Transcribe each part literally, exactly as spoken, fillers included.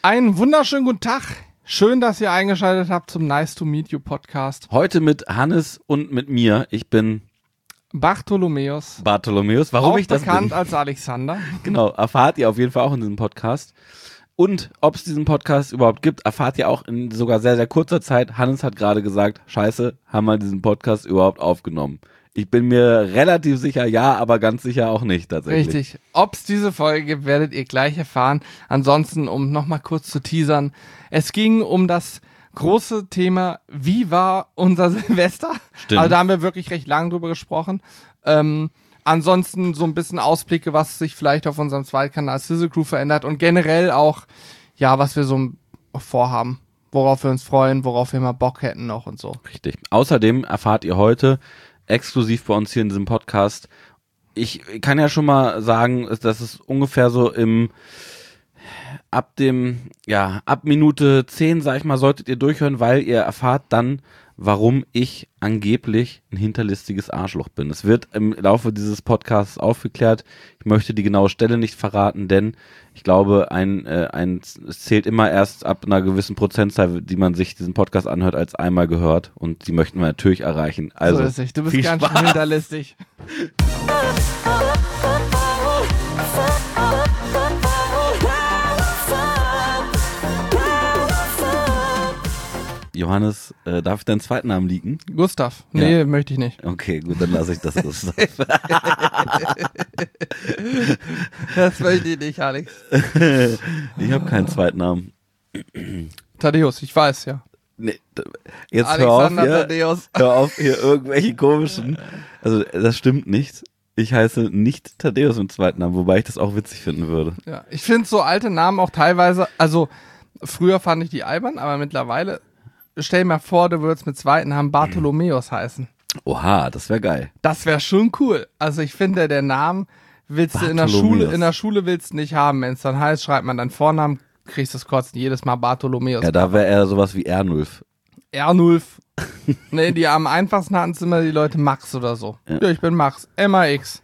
Einen wunderschönen guten Tag. Schön, dass ihr eingeschaltet habt zum Nice to Meet You Podcast. Heute mit Hannes und mit mir. Ich bin Bartholomäus. Bartholomäus. Warum auch ich das bekannt bin? als Alexander. Genau, erfahrt ihr auf jeden Fall auch in diesem Podcast. Und ob es diesen Podcast überhaupt gibt, erfahrt ihr auch in sogar sehr, sehr kurzer Zeit. Hannes hat gerade gesagt, scheiße, haben wir diesen Podcast überhaupt aufgenommen? Ich bin mir relativ sicher, ja, aber ganz sicher auch nicht tatsächlich. Richtig. Ob es diese Folge gibt, werdet ihr gleich erfahren. Ansonsten, um nochmal kurz zu teasern, es ging um das große Thema, wie war unser Silvester? Stimmt. Also da haben wir wirklich recht lang drüber gesprochen. Ähm, ansonsten so ein bisschen Ausblicke, was sich vielleicht auf unserem Zweitkanal Sizzle Crew verändert und generell auch, ja, was wir so vorhaben, worauf wir uns freuen, worauf wir mal Bock hätten noch und so. Richtig. Außerdem erfahrt ihr heute exklusiv bei uns hier in diesem Podcast. Ich kann ja schon mal sagen, dass es ungefähr so im ab dem, ja, ab Minute zehn, sag ich mal, solltet ihr durchhören, weil ihr erfahrt dann, warum ich angeblich ein hinterlistiges Arschloch bin. Es wird im Laufe dieses Podcasts aufgeklärt. Ich möchte die genaue Stelle nicht verraten, denn ich glaube, ein, äh, ein, es zählt immer erst ab einer gewissen Prozentzahl, die man sich diesen Podcast anhört, als einmal gehört. Und die möchten wir natürlich erreichen. Also, so ist es. Du bist viel ganz Spaß. schön hinterlistig. Johannes, äh, darf ich deinen zweiten Namen liegen? Gustav. Nee, Ja. möchte ich nicht. Okay, gut, dann lasse ich das. Gustav. Das möchte ich nicht, Alex. Ich habe keinen zweiten Namen. Thaddeus, ich weiß, ja. Nee, d- jetzt hör auf, Alexander hier, Thaddeus. hör auf hier irgendwelche komischen. Also das stimmt nicht. Ich heiße nicht Thaddeus im zweiten Namen, wobei ich das auch witzig finden würde. Ja, ich finde so alte Namen auch teilweise, also früher fand ich die albern, aber mittlerweile, stell dir mal vor, du würdest mit zweiten Namen Bartholomäus heißen. Oha, das wäre geil. Das wäre schon cool. Also ich finde, der Name willst du in der Bartholomäus. Schule, in der Schule willst du nicht haben. Wenn es dann heißt, schreibt man dann Vornamen, kriegst du das Kotzen jedes Mal Bartholomäus. Ja, da wäre eher sowas wie Ernulf. Ernulf. Nee, die am einfachsten hatten es immer die Leute Max oder so. Ja, Ja. ich bin Max. M A X.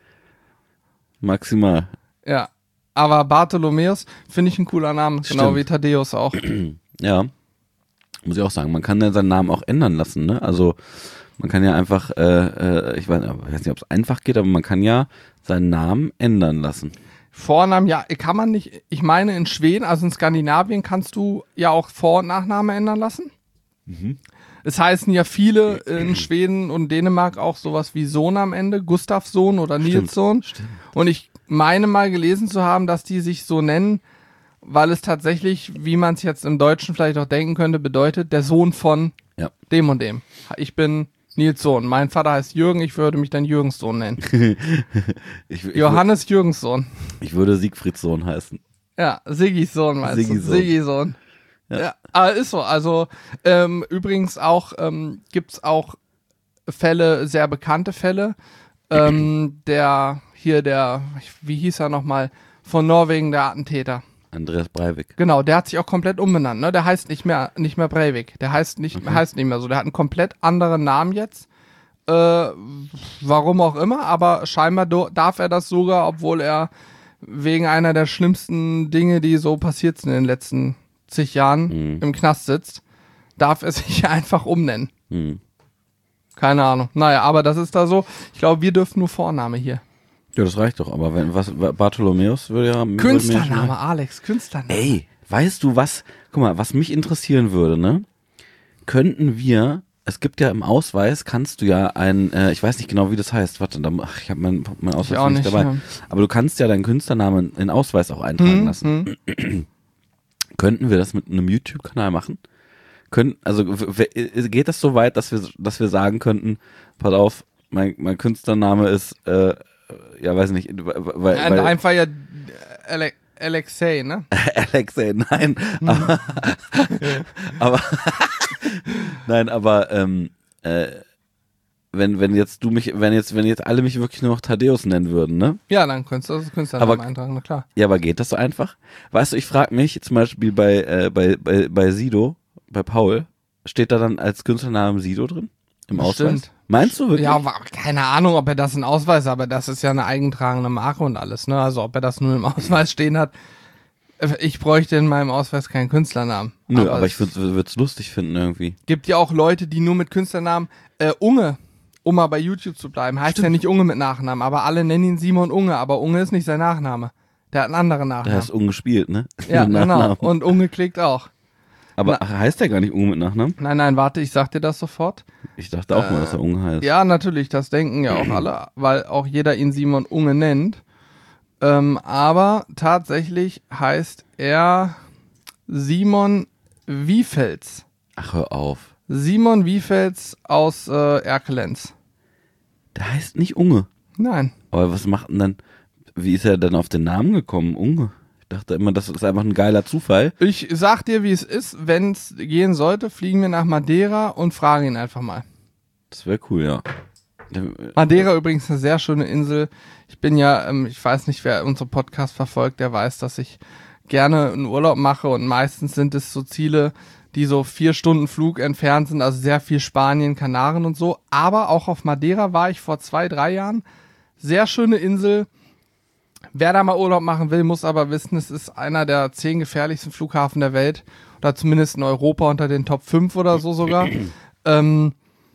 Maximal. Ja. Aber Bartholomäus finde ich ein cooler Name. Genau Stimmt. wie Thaddeus auch. Ja. Muss ich auch sagen. Man kann ja seinen Namen auch ändern lassen, ne? Also man kann ja einfach, äh, äh, ich weiß, ich weiß nicht, ob es einfach geht, aber man kann ja seinen Namen ändern lassen. Vornamen, ja, kann man nicht. Ich meine, in Schweden, also in Skandinavien, kannst du ja auch Vor- und Nachname ändern lassen. Mhm. Es heißen ja viele in Schweden und Dänemark auch sowas wie Sohn am Ende, Gustavs Sohn oder Nils Sohn. Stimmt. Und ich meine mal gelesen zu haben, dass die sich so nennen, weil es tatsächlich, wie man es jetzt im Deutschen vielleicht auch denken könnte, bedeutet, der Sohn von Ja. dem und dem. Ich bin Nils Sohn. Mein Vater heißt Jürgen, ich würde mich dann Jürgens Sohn nennen. Ich, ich, Johannes Jürgens Sohn. ich würde Siegfrieds Sohn heißen. Ja, Siggis Sohn meinst Siggis du? Sohn. Siggis Sohn. Ja. Ja. aber ist so. Also ähm, übrigens auch ähm, gibt's auch Fälle, sehr bekannte Fälle. Ähm, der hier der, wie hieß er nochmal, von Norwegen, der Attentäter. Andreas Breivik. Genau, der hat sich auch komplett umbenannt. Ne? Der heißt nicht mehr nicht mehr Breivik. Der heißt nicht Okay. heißt nicht mehr so. Der hat einen komplett anderen Namen jetzt. Äh, warum auch immer, aber scheinbar do, darf er das sogar, obwohl er wegen einer der schlimmsten Dinge, die so passiert sind in den letzten zig Jahren Mhm. im Knast sitzt, darf er sich einfach umnennen. Hm. Keine Ahnung. Naja, aber das ist da so. Ich glaube, wir dürfen nur Vorname hier. Ja, das reicht doch. Aber wenn was Bartholomäus würde ja würde mir Künstlername, schon- Alex, Künstlername. Ey, weißt du was? Guck mal, was mich interessieren würde, ne? Könnten wir, es gibt ja im Ausweis, kannst du ja ein, äh, ich weiß nicht genau, wie das heißt. Warte, da, ach, ich habe mein, mein Ausweis auch nicht nicht, dabei. ja. Aber du kannst ja deinen Künstlernamen in Ausweis auch eintragen Hm, lassen. hm. Könnten wir das mit einem YouTube-Kanal machen? Können, also w- w- geht das so weit, dass wir, dass wir sagen könnten, pass auf, mein, mein Künstlername ist, äh, ja, weiß nicht, weil, weil, Und einfach ja Ale Alexei, ne? Alexei, nein, aber, aber nein, aber ähm, äh, wenn wenn jetzt du mich, wenn jetzt wenn jetzt alle mich wirklich nur noch Thaddeus nennen würden, ne? Ja, dann könntest du das Künstlernamen Aber- eintragen, na klar. Ja, aber geht das so einfach? Weißt du, ich frage mich zum Beispiel bei äh, bei bei bei Sido, bei Paul, steht da dann als Künstlername Sido drin im Ausweis? Bestimmt. Meinst du wirklich? Ja, wa- keine Ahnung, ob er das in Ausweis, aber das ist ja eine eigentragende Marke und alles, ne? Also ob er das nur im Ausweis stehen hat, Ich bräuchte in meinem Ausweis keinen Künstlernamen. Nö, aber, aber ich würde es lustig finden irgendwie. Gibt ja auch Leute, die nur mit Künstlernamen, äh, Unge, um mal bei YouTube zu bleiben, heißt Stimmt. ja nicht Unge mit Nachnamen, aber alle nennen ihn Simon Unge, aber Unge ist nicht sein Nachname. Der hat einen anderen Nachnamen. Der heißt Unge gespielt, ne? Ja, genau. Und Unge klickt auch. Aber Na, heißt der gar nicht Unge mit Nachnamen? Nein, nein, warte, ich sag dir das sofort. Ich dachte auch äh, mal, dass er Unge heißt. Ja, natürlich, das denken ja auch alle, weil auch jeder ihn Simon Unge nennt. Ähm, aber tatsächlich heißt er Simon Wiefels. Ach, hör auf. Simon Wiefels aus äh, Erkelenz. Der heißt nicht Unge. Nein. Aber was macht denn dann, wie ist er denn auf den Namen gekommen, Unge? Ich dachte immer, das ist einfach ein geiler Zufall. Ich sag dir, wie es ist. Wenn es gehen sollte, fliegen wir nach Madeira und fragen ihn einfach mal. Das wäre cool, ja. Madeira übrigens eine sehr schöne Insel. Ich bin ja, ähm, ich weiß nicht, wer unseren Podcast verfolgt, der weiß, dass ich gerne einen Urlaub mache und meistens sind es so Ziele, die so vier Stunden Flug entfernt sind, also sehr viel Spanien, Kanaren und so. Aber auch auf Madeira war ich vor zwei, drei Jahren. Sehr schöne Insel. Wer da mal Urlaub machen will, muss aber wissen, es ist einer der zehn gefährlichsten Flughafen der Welt oder zumindest in Europa unter den Top fünf oder so sogar. ähm,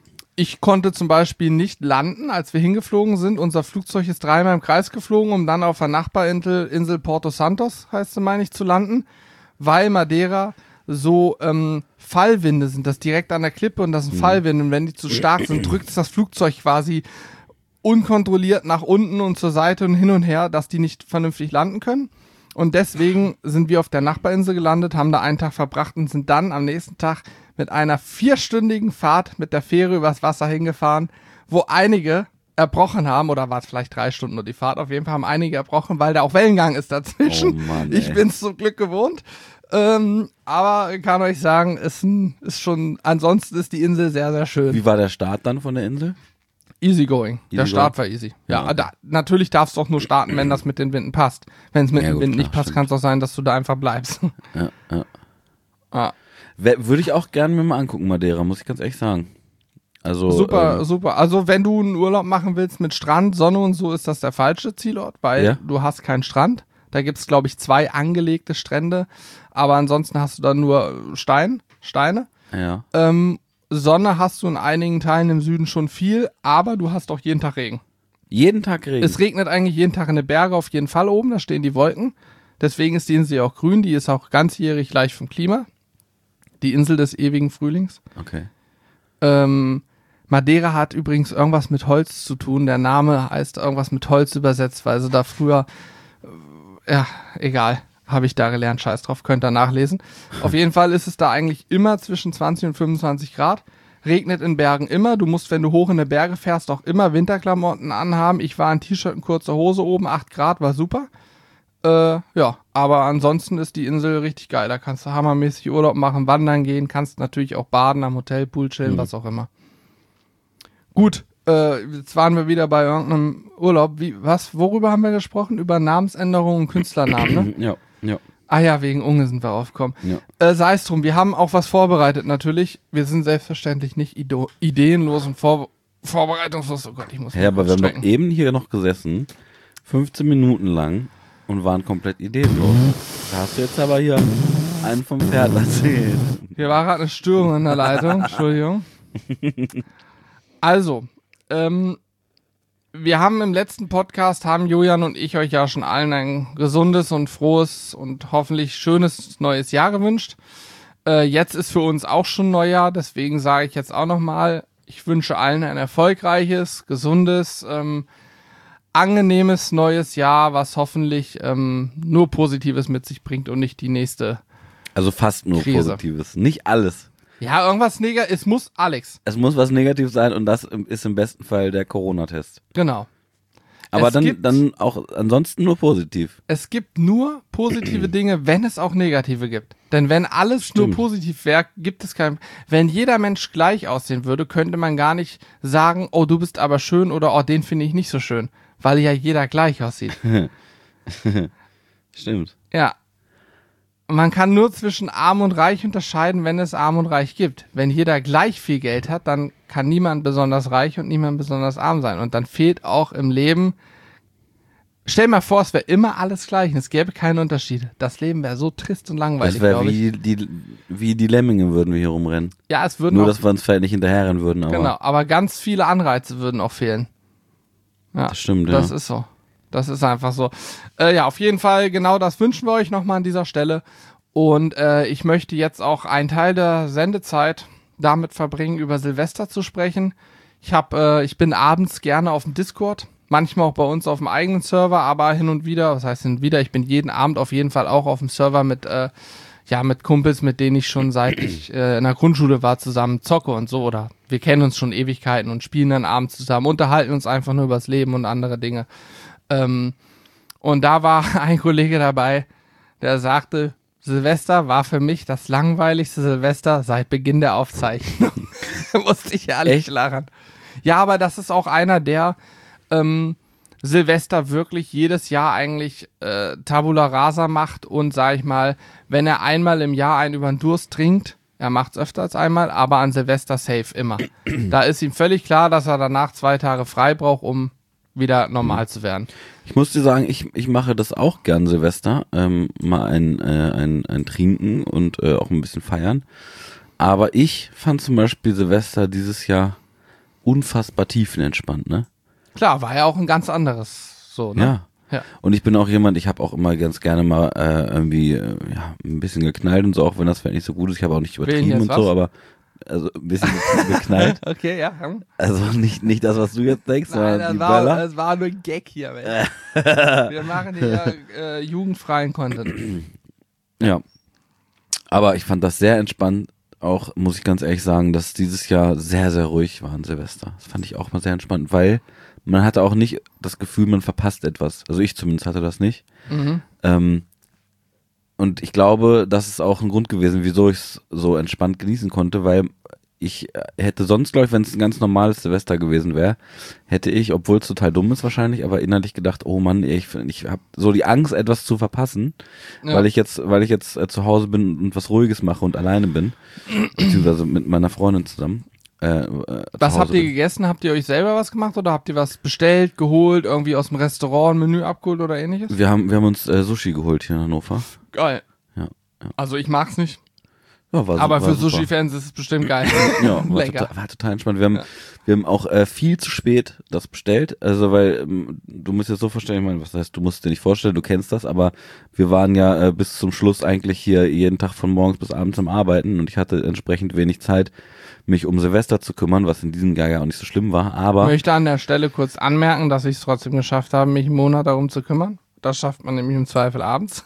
Ich konnte zum Beispiel nicht landen, als wir hingeflogen sind. Unser Flugzeug ist dreimal im Kreis geflogen, um dann auf der Nachbarinsel Insel Porto Santos, heißt sie, meine ich, zu landen, weil Madeira so ähm, Fallwinde sind. Das direkt an der Klippe und das sind Fallwinde. Und wenn die zu stark sind, drückt es das Flugzeug quasi unkontrolliert nach unten und zur Seite und hin und her, dass die nicht vernünftig landen können. Und deswegen sind wir auf der Nachbarinsel gelandet, haben da einen Tag verbracht und sind dann am nächsten Tag mit einer vierstündigen Fahrt mit der Fähre übers Wasser hingefahren, wo einige erbrochen haben, oder war es vielleicht drei Stunden nur die Fahrt, auf jeden Fall haben einige erbrochen, weil da auch Wellengang ist dazwischen. Oh Mann, ich bin's zum Glück gewohnt. Ähm, aber ich kann euch sagen, ist, ein, ist schon, ansonsten ist die Insel sehr, sehr schön. Wie war der Start dann von der Insel? Easy going. Easy der Start going? war easy. Ja, Ja. Da, natürlich darfst du auch nur starten, wenn das mit den Winden passt. Wenn es mit Ja, dem gut, Wind klar, nicht passt, stimmt. kann es auch sein, dass du da einfach bleibst. Ja, ja. ah. Wär- Würde ich auch gerne mir mal angucken, Madeira, muss ich ganz ehrlich sagen. Also, Super, ähm, super. Also wenn du einen Urlaub machen willst mit Strand, Sonne und so, ist das der falsche Zielort, weil Ja. du hast keinen Strand. Da gibt's, glaube ich, zwei angelegte Strände, aber ansonsten hast du dann nur Stein, Steine. ja. Ähm, Sonne hast du in einigen Teilen im Süden schon viel, aber du hast auch jeden Tag Regen. Jeden Tag Regen. Es regnet eigentlich jeden Tag in den Bergen auf jeden Fall oben, da stehen die Wolken. Deswegen ist die Insel ja auch grün, die ist auch ganzjährig gleich vom Klima. Die Insel des ewigen Frühlings. Okay. Ähm, Madeira hat übrigens irgendwas mit Holz zu tun. Der Name heißt irgendwas mit Holz übersetzt, weil sie da früher, äh, ja, egal, habe ich da gelernt, scheiß drauf, könnt ihr nachlesen. Auf jeden Fall ist es da eigentlich immer zwischen zwanzig und fünfundzwanzig Grad. Regnet in Bergen immer. Du musst, wenn du hoch in die Berge fährst, auch immer Winterklamotten anhaben. Ich war in T-Shirt und kurzer Hose oben, acht Grad, war super. Äh, ja, aber ansonsten ist die Insel richtig geil. Da kannst du hammermäßig Urlaub machen, wandern gehen, kannst natürlich auch baden, am Hotelpool chillen, Mhm. was auch immer. Gut, äh, jetzt waren wir wieder bei irgendeinem Urlaub. Wie, was, worüber haben wir gesprochen? Über Namensänderungen und Künstlernamen, ne? Ja, ja. Ah ja, wegen Unge sind wir aufgekommen. Ja. Äh, sei es drum, wir haben auch was vorbereitet natürlich. Wir sind selbstverständlich nicht ido- ideenlos und vor vorbereitungslos. Oh Gott, ich muss Hey, aber wir haben strecken. doch eben hier noch gesessen, fünfzehn Minuten lang und waren komplett ideenlos. Da hast du jetzt aber hier einen vom Pferd erzählt. Hier war gerade eine Störung in der Leitung, Entschuldigung. Also, ähm, wir haben im letzten Podcast, haben Julian und ich euch ja schon allen ein gesundes und frohes und hoffentlich schönes neues Jahr gewünscht. Äh, jetzt ist für uns auch schon Neujahr, deswegen sage ich jetzt auch nochmal, ich wünsche allen ein erfolgreiches, gesundes, ähm, angenehmes neues Jahr, was hoffentlich ähm, nur Positives mit sich bringt und nicht die nächste. Also fast nur Krise. Positives. Nicht alles. Ja, irgendwas Negatives, es muss Alex. Es muss was Negatives sein und das ist im besten Fall der Corona-Test. Genau. Aber Es dann, gibt- dann auch ansonsten nur positiv. Es gibt nur positive Dinge, wenn es auch negative gibt. Denn wenn alles Stimmt. nur positiv wäre, gibt es kein. Wenn jeder Mensch gleich aussehen würde, könnte man gar nicht sagen, oh, du bist aber schön oder oh, den finde ich nicht so schön. Weil ja jeder gleich aussieht. Stimmt. Ja. Man kann nur zwischen arm und reich unterscheiden, wenn es arm und reich gibt. Wenn jeder gleich viel Geld hat, dann kann niemand besonders reich und niemand besonders arm sein. Und dann fehlt auch im Leben Stell dir mal vor, es wäre immer alles gleich und es gäbe keine Unterschiede. Das Leben wäre so trist und langweilig, Das wäre glaube wie ich. die, wie die Lemminge würden wir hier rumrennen. Ja, es würden Nur, auch, dass wir uns vielleicht nicht hinterherrennen würden, aber genau, aber ganz viele Anreize würden auch fehlen. Ja, das stimmt, das ja. ist so. Das ist einfach so. Äh, ja, auf jeden Fall, genau das wünschen wir euch nochmal an dieser Stelle. Und äh, ich möchte jetzt auch einen Teil der Sendezeit damit verbringen, über Silvester zu sprechen. Ich hab, äh, ich bin abends gerne auf dem Discord, manchmal auch bei uns auf dem eigenen Server, aber hin und wieder, was heißt hin und wieder, ich bin jeden Abend auf jeden Fall auch auf dem Server mit, äh, ja, mit Kumpels, mit denen ich schon seit ich äh, in der Grundschule war, zusammen zocke und so, oder wir kennen uns schon Ewigkeiten und spielen dann abends zusammen, unterhalten uns einfach nur übers Leben und andere Dinge. Ähm, und da war ein Kollege dabei, der sagte, Silvester war für mich das langweiligste Silvester seit Beginn der Aufzeichnung. Da musste ich ja nicht lachen. Ja, aber das ist auch einer, der ähm, Silvester wirklich jedes Jahr eigentlich äh, Tabula Rasa macht und, sag ich mal, wenn er einmal im Jahr einen über den Durst trinkt, er macht es öfter als einmal, aber an Silvester safe immer. Da ist ihm völlig klar, dass er danach zwei Tage frei braucht, um wieder normal zu werden. Ich muss dir sagen, ich, ich mache das auch gern Silvester, ähm, mal ein, äh, ein, ein Trinken und äh, auch ein bisschen feiern. Aber ich fand zum Beispiel Silvester dieses Jahr unfassbar tiefenentspannt, ne? Klar, war ja auch ein ganz anderes, so, ne? Ja. Ja. Und ich bin auch jemand, ich habe auch immer ganz gerne mal äh, irgendwie äh, ja, ein bisschen geknallt und so, auch wenn das vielleicht nicht so gut ist. Ich habe auch nicht übertrieben und was? so, aber also ein bisschen geknallt. Okay, ja. Also nicht, nicht das, was du jetzt denkst, Nein, sondern das die war, Böller. das war nur ein Gag hier, Mensch. Wir machen hier äh, jugendfreien Content. Ja. Aber ich fand das sehr entspannt. Auch, muss ich ganz ehrlich sagen, dass dieses Jahr sehr, sehr ruhig war an Silvester. Das fand ich auch mal sehr entspannt, weil man hatte auch nicht das Gefühl, man verpasst etwas. Also ich zumindest hatte das nicht. Mhm. Ähm, und ich glaube, das ist auch ein Grund gewesen, wieso ich es so entspannt genießen konnte, weil ich hätte sonst, glaube ich, wenn es ein ganz normales Silvester gewesen wäre, hätte ich, obwohl es total dumm ist wahrscheinlich, aber innerlich gedacht, oh Mann, ich, ich habe so die Angst, etwas zu verpassen, Ja. weil ich jetzt, weil ich jetzt äh, zu Hause bin und was Ruhiges mache und alleine bin, beziehungsweise mit meiner Freundin zusammen. Äh, äh, Was zu habt Hause ihr bin. gegessen? Habt ihr euch selber was gemacht oder habt ihr was bestellt, geholt, irgendwie aus dem Restaurant, ein Menü abgeholt oder ähnliches? Wir haben, wir haben uns äh, Sushi geholt hier in Hannover. Geil. Ja, ja. Also ich mag's nicht, Ja, war, aber war für super. Sushi-Fans ist es bestimmt geil. Ja, war Lecker. total, war total entspannt. Wir haben, Ja. wir haben auch äh, viel zu spät das bestellt. Also, weil ähm, du musst dir das so vorstellen, ich meine, was heißt, du musst dir nicht vorstellen, du kennst das, aber wir waren ja äh, bis zum Schluss eigentlich hier jeden Tag von morgens bis abends am Arbeiten und ich hatte entsprechend wenig Zeit, mich um Silvester zu kümmern, was in diesem Jahr ja auch nicht so schlimm war. Ich Aber möchte an der Stelle kurz anmerken, dass ich es trotzdem geschafft habe, mich einen Monat darum zu kümmern. Das schafft man nämlich im Zweifel abends.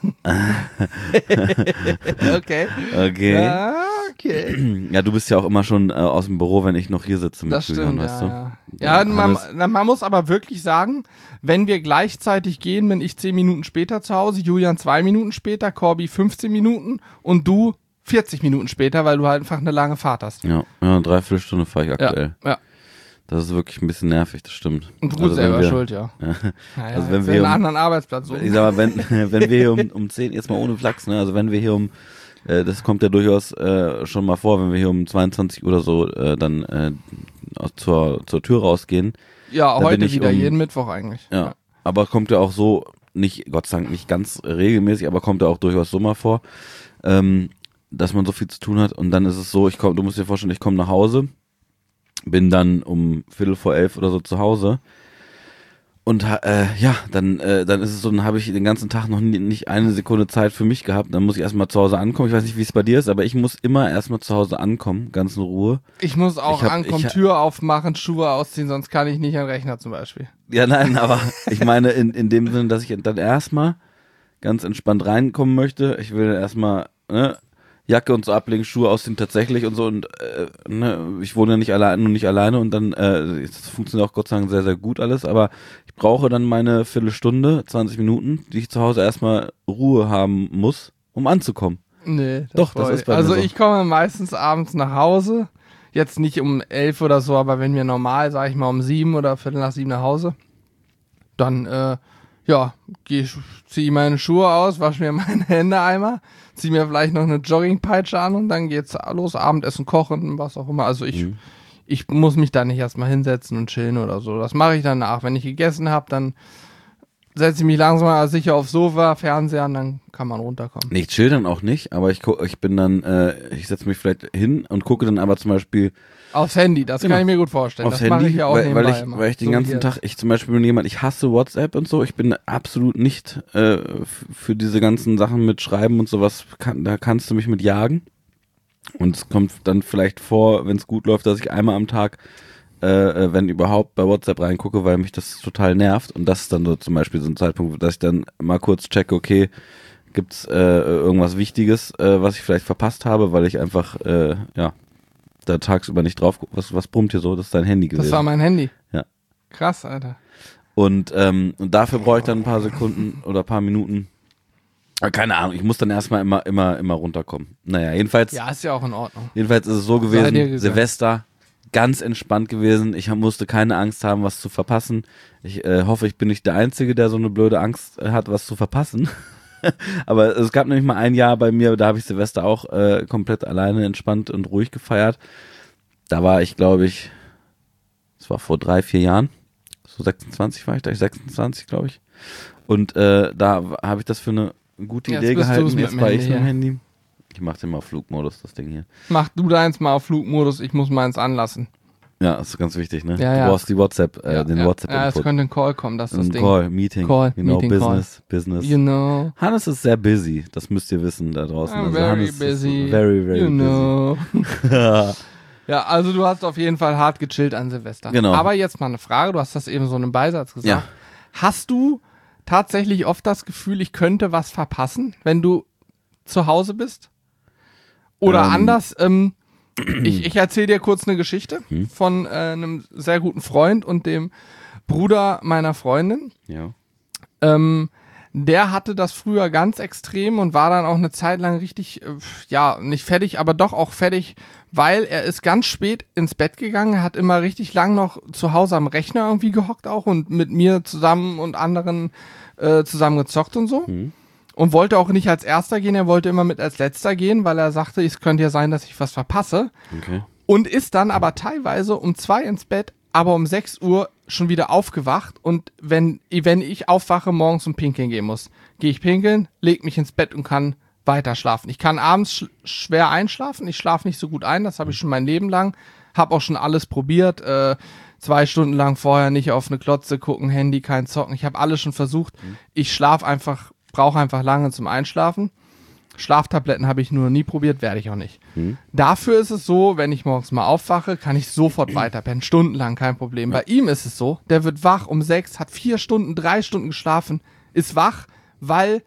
Okay. okay. Ja. Ja, okay. du bist ja auch immer schon äh, aus dem Büro, wenn ich noch hier sitze mit Das Julian, stimmt, weißt ja, du? ja. Ja, man, Hannes- na, man muss aber wirklich sagen, wenn wir gleichzeitig gehen, bin ich zehn Minuten später zu Hause, Julian zwei Minuten später, Corby fünfzehn Minuten und du vierzig Minuten später, weil du halt einfach eine lange Fahrt hast. Ja, ja, eine Dreiviertelstunde fahre ich Ja, aktuell. ja. Das ist wirklich ein bisschen nervig, das stimmt. Und du Also bist wenn selber wir- schuld, ja. Ja. Naja, Also wenn jetzt wir einen um- anderen Arbeitsplatz Ich suchen. sag mal, wenn, wenn wir hier um, um zehn, jetzt mal ohne Flachs, ne, also wenn wir hier um, äh, das kommt ja durchaus äh, schon mal vor, wenn wir hier um zweiundzwanzig Uhr oder so äh, dann äh, aus- zur, zur Tür rausgehen. Ja, da bin heute ich wieder, um- jeden Mittwoch eigentlich. Ja. Aber kommt ja auch so, nicht, Gott sei Dank nicht ganz regelmäßig, aber kommt ja auch durchaus so mal vor, ähm, dass man so viel zu tun hat und dann ist es so, ich komm, du musst dir vorstellen, ich komme nach Hause, bin dann um Viertel vor elf oder so zu Hause und äh, ja, dann äh, dann ist es so, dann habe ich den ganzen Tag noch nie, nicht eine Sekunde Zeit für mich gehabt, dann muss ich erstmal zu Hause ankommen, ich weiß nicht, wie es bei dir ist, aber ich muss immer erstmal zu Hause ankommen, ganz in Ruhe. Ich muss auch Ich hab- ankommen, ich ha- Tür aufmachen, Schuhe ausziehen, sonst kann ich nicht an den Rechner zum Beispiel. Ja, nein, aber ich meine in, in dem Sinne, dass ich dann erstmal ganz entspannt reinkommen möchte, ich will dann erstmal, ne, Jacke und so ablegen, Schuhe ausziehen tatsächlich und so und äh, ne, ich wohne ja nicht allein und nicht alleine und dann äh, das funktioniert auch Gott sei Dank sehr, sehr gut alles, aber ich brauche dann meine Viertelstunde, zwanzig Minuten, die ich zu Hause erstmal Ruhe haben muss, um anzukommen. Nee, Doch, das brauch ist ich. bei mir Also so. ich komme meistens abends nach Hause, jetzt nicht um elf oder so, aber wenn wir normal, sag ich mal, um sieben oder viertel nach sieben nach Hause, dann, äh, ja, geh, zieh meine Schuhe aus, wasche mir meine Hände einmal, zieh mir vielleicht noch eine Joggingpeitsche an und dann geht's los, Abendessen, kochen, was auch immer. Also ich, Mhm. ich muss mich da nicht erstmal hinsetzen und chillen oder so. Das mache ich danach. Wenn ich gegessen habe, dann setze ich mich langsam mal sicher aufs Sofa, Fernseher und dann kann man runterkommen. Nee, ich chill dann auch nicht, aber ich, gu- ich bin dann, äh, ich setze mich vielleicht hin und gucke dann aber zum Beispiel Aufs Handy, das Genau. kann ich mir gut vorstellen. aufs das mache Handy, ich ja auch weil, weil, nebenbei ich, immer. weil ich den So wie ganzen jetzt. Tag, ich zum Beispiel bin jemand, ich hasse WhatsApp und so, ich bin absolut nicht äh, f- für diese ganzen Sachen mit Schreiben und sowas, kann, da kannst du mich mit jagen. Und es kommt dann vielleicht vor, wenn es gut läuft, dass ich einmal am Tag, äh, äh, wenn überhaupt, bei WhatsApp reingucke, weil mich das total nervt. Und das ist dann so zum Beispiel so ein Zeitpunkt, dass ich dann mal kurz checke, okay, gibt's äh, irgendwas Wichtiges, äh, was ich vielleicht verpasst habe, weil ich einfach, äh, ja, da tagsüber nicht drauf gucke. Was, was brummt hier so? Das ist dein Handy gewesen. Das war mein Handy. Ja. Krass, Alter. Und, ähm, und dafür brauche ich dann ein paar Sekunden oder ein paar Minuten. Aber keine Ahnung, ich muss dann erstmal immer, immer, immer runterkommen. Naja, jedenfalls, Ja, ist ja auch in Ordnung. jedenfalls ist es so Sei dir gewesen, gegönnt. Silvester, ganz entspannt gewesen. Ich hab, musste keine Angst haben, was zu verpassen. Ich äh, hoffe, ich bin nicht der Einzige, der so eine blöde Angst äh, hat, was zu verpassen. Aber es gab nämlich mal ein Jahr bei mir, da habe ich Silvester auch äh, komplett alleine entspannt und ruhig gefeiert. Da war ich, glaube ich, das war vor drei, vier Jahren, so sechsundzwanzig war ich da, ich sechsundzwanzig, glaube ich. Und äh, da habe ich das für eine gute Jetzt Idee bist du's gehalten. mit Jetzt dem war Handy, ich mit dem ja. Handy. Ich mache den mal auf Flugmodus, das Ding hier. Mach du deins mal auf Flugmodus, ich muss meins anlassen. Ja, das ist ganz wichtig, ne? Ja, du ja. brauchst die WhatsApp, äh, ja, den ja. WhatsApp-Input. Ja, es könnte ein Call kommen, das ist das Ein Ding. Call, Meeting, Call, genau, Meeting, Business, Business. You know. Hannes ist sehr busy, das müsst ihr wissen da draußen. I'm Also very Hannes busy. Ist very, very you know. busy. Ja, also du hast auf jeden Fall hart gechillt an Silvester. Genau. Aber jetzt mal eine Frage, du hast das eben so in einem Beisatz gesagt. Ja. Hast du tatsächlich oft das Gefühl, ich könnte was verpassen, wenn du zu Hause bist? Oder Ähm. anders, ähm, ich, ich erzähle dir kurz eine Geschichte Hm. von äh, einem sehr guten Freund und dem Bruder meiner Freundin. Ja. Ähm, der hatte das früher ganz extrem und war dann auch eine Zeit lang richtig, äh, ja, nicht fertig, aber doch auch fertig, weil er ist ganz spät ins Bett gegangen, er hat immer richtig lang noch zu Hause am Rechner irgendwie gehockt auch und mit mir zusammen und anderen äh, zusammen gezockt und so. Mhm. Und wollte auch nicht als Erster gehen, er wollte immer mit als Letzter gehen, weil er sagte, es könnte ja sein, dass ich was verpasse. Okay. Und ist dann aber teilweise um zwei ins Bett, aber um sechs Uhr schon wieder aufgewacht. Und wenn, wenn ich aufwache, morgens um pinkeln gehen muss, gehe ich pinkeln, leg mich ins Bett und kann weiter schlafen. Ich kann abends sch- schwer einschlafen, ich schlafe nicht so gut ein, das habe ich schon mein Leben lang. Habe auch schon alles probiert, äh, zwei Stunden lang vorher nicht auf eine Klotze gucken, Handy, kein Zocken. Ich habe alles schon versucht. Ich schlafe einfach, brauche einfach lange zum Einschlafen. Schlaftabletten habe ich nur nie probiert, werde ich auch nicht. Mhm. Dafür ist es so, wenn ich morgens mal aufwache, kann ich sofort weiterpennen, stundenlang, kein Problem. Bei ihm ist es so, der wird wach um sechs, hat vier Stunden, drei Stunden geschlafen, ist wach, weil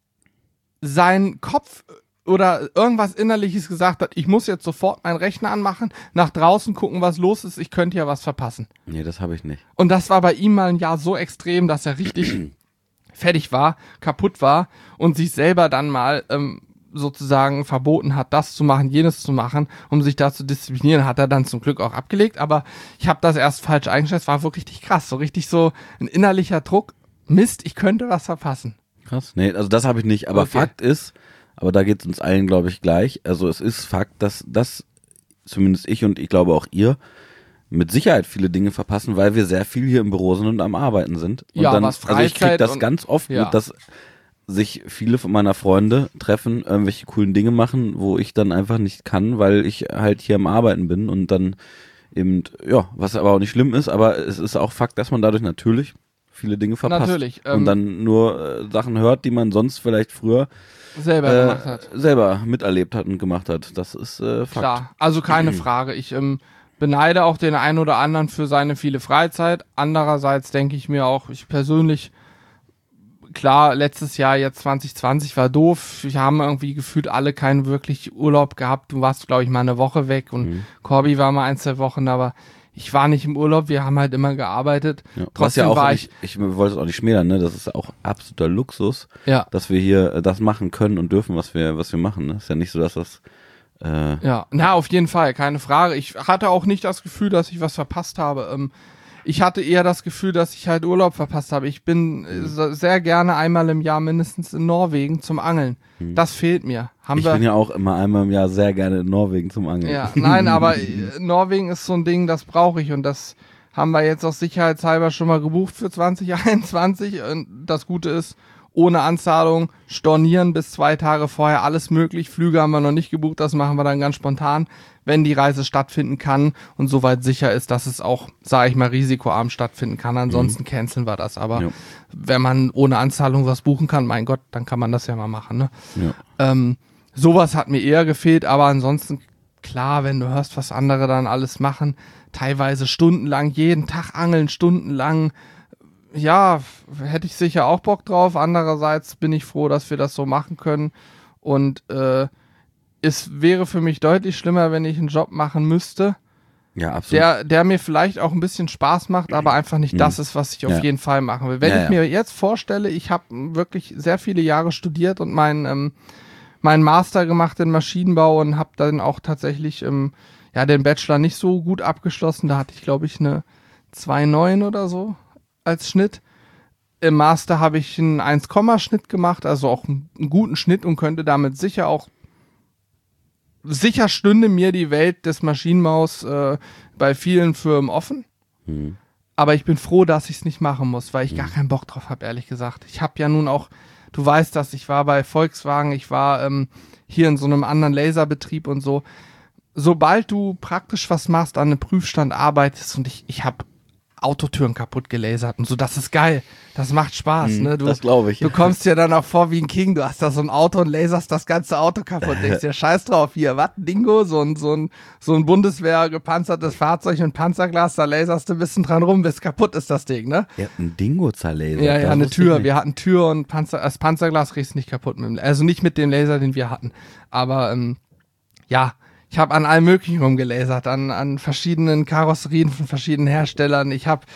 sein Kopf oder irgendwas Innerliches gesagt hat, ich muss jetzt sofort meinen Rechner anmachen, nach draußen gucken, was los ist, ich könnte ja was verpassen. Nee, das habe ich nicht. Und das war bei ihm mal ein Jahr so extrem, dass er richtig fertig war, kaputt war und sich selber dann mal ähm, sozusagen verboten hat, das zu machen, jenes zu machen, um sich da zu disziplinieren, hat er dann zum Glück auch abgelegt, aber ich habe das erst falsch eingeschätzt, war wirklich richtig krass, so richtig so ein innerlicher Druck, Mist, ich könnte was verpassen. Krass. Nee, also das habe ich nicht. Aber Okay. Fakt ist, aber da geht es uns allen, glaube ich, gleich. Also es ist Fakt, dass das, zumindest ich und ich glaube auch ihr, mit Sicherheit viele Dinge verpassen, weil wir sehr viel hier im Büro sind und am Arbeiten sind. Und Ja, dann, was also ich kriege Freizeit das und- ganz oft ja. mit, dass sich viele von meiner Freunde treffen, irgendwelche coolen Dinge machen, wo ich dann einfach nicht kann, weil ich halt hier am Arbeiten bin und dann eben, ja, was aber auch nicht schlimm ist, aber es ist auch Fakt, dass man dadurch natürlich viele Dinge verpasst. Natürlich, ähm, und dann nur äh, Sachen hört, die man sonst vielleicht früher Selber äh, gemacht hat. selber miterlebt hat und gemacht hat. Das ist äh, Fakt. Klar, also keine Frage. Ich ähm, beneide auch den einen oder anderen für seine viele Freizeit. Andererseits denke ich mir auch, ich persönlich, klar, letztes Jahr, jetzt zwanzig zwanzig war doof. Wir haben irgendwie gefühlt alle keinen wirklich Urlaub gehabt. Du warst, glaube ich, mal eine Woche weg und Mhm. Corby war mal ein, zwei Wochen, aber ich war nicht im Urlaub. Wir haben halt immer gearbeitet. Ja. Was Trotzdem ja auch war nicht, ich, wollte es auch nicht schmälern, ne? Das ist auch absoluter Luxus, Ja, dass wir hier äh, das machen können und dürfen, was wir, was wir machen. Ne? Ist ja nicht so, dass das äh, ja. Na, auf jeden Fall, keine Frage. Ich hatte auch nicht das Gefühl, dass ich was verpasst habe. Ähm, ich hatte eher das Gefühl, dass ich halt Urlaub verpasst habe. Ich bin äh, so- sehr gerne einmal im Jahr mindestens in Norwegen zum Angeln. Das fehlt mir. Haben ich wir bin ja auch immer einmal im Jahr sehr gerne in Norwegen zum Angeln. Ja, nein, aber äh, Norwegen ist so ein Ding, das brauche ich und das haben wir jetzt auch sicherheitshalber schon mal gebucht für zwanzig einundzwanzig. Und das Gute ist, ohne Anzahlung, stornieren bis zwei Tage vorher, alles möglich. Flüge haben wir noch nicht gebucht, das machen wir dann ganz spontan, wenn die Reise stattfinden kann und soweit sicher ist, dass es auch, sage ich mal, risikoarm stattfinden kann. Ansonsten mhm. canceln wir das. Aber ja. wenn man ohne Anzahlung was buchen kann, mein Gott, dann kann man das ja mal machen. Ne? Ja. Ähm, sowas hat mir eher gefehlt, aber ansonsten, klar, wenn du hörst, was andere dann alles machen, teilweise stundenlang, jeden Tag angeln, stundenlang, ja, hätte ich sicher auch Bock drauf. Andererseits bin ich froh, dass wir das so machen können. Und äh, es wäre für mich deutlich schlimmer, wenn ich einen Job machen müsste, ja, absolut. Der, der mir vielleicht auch ein bisschen Spaß macht, aber einfach nicht mhm. das ist, was ich auf ja. jeden Fall machen will. Wenn ja, ich mir ja. jetzt vorstelle, ich habe wirklich sehr viele Jahre studiert und meinen ähm, mein Master gemacht in Maschinenbau und habe dann auch tatsächlich ähm, ja, den Bachelor nicht so gut abgeschlossen. Da hatte ich, glaube ich, eine zwei Komma neun oder so als Schnitt. Im Master habe ich einen eins Schnitt gemacht, also auch einen, einen guten Schnitt und könnte damit sicher auch, sicher stünde mir die Welt des Maschinenbaus äh, bei vielen Firmen offen. Mhm. Aber ich bin froh, dass ich es nicht machen muss, weil ich mhm. gar keinen Bock drauf habe, ehrlich gesagt. Ich habe ja nun auch, du weißt das, ich war bei Volkswagen, ich war ähm, hier in so einem anderen Laserbetrieb und so. Sobald du praktisch was machst, an einem Prüfstand arbeitest und ich, ich habe Autotüren kaputt gelasert und so, das ist geil. Das macht Spaß, hm, ne? Du, das glaube ich. Du kommst dir dann auch vor wie ein King, du hast da so ein Auto und laserst das ganze Auto kaputt. Denkst dir, scheiß drauf, hier, was, Dingo, so ein, so ein, so ein Bundeswehr gepanzertes Fahrzeug mit Panzerglas, da laserst du ein bisschen dran rum, bis kaputt ist das Ding, ne? Ja, ein Dingo zerlasert. Ja, ja, eine Tür. Wir hatten Tür und Panzer, das Panzerglas kriegst du nicht kaputt mit dem, also nicht mit dem Laser, den wir hatten. Aber, ähm, ja, ich habe an allem Möglichen rumgelasert, an, an verschiedenen Karosserien von verschiedenen Herstellern. Ich habe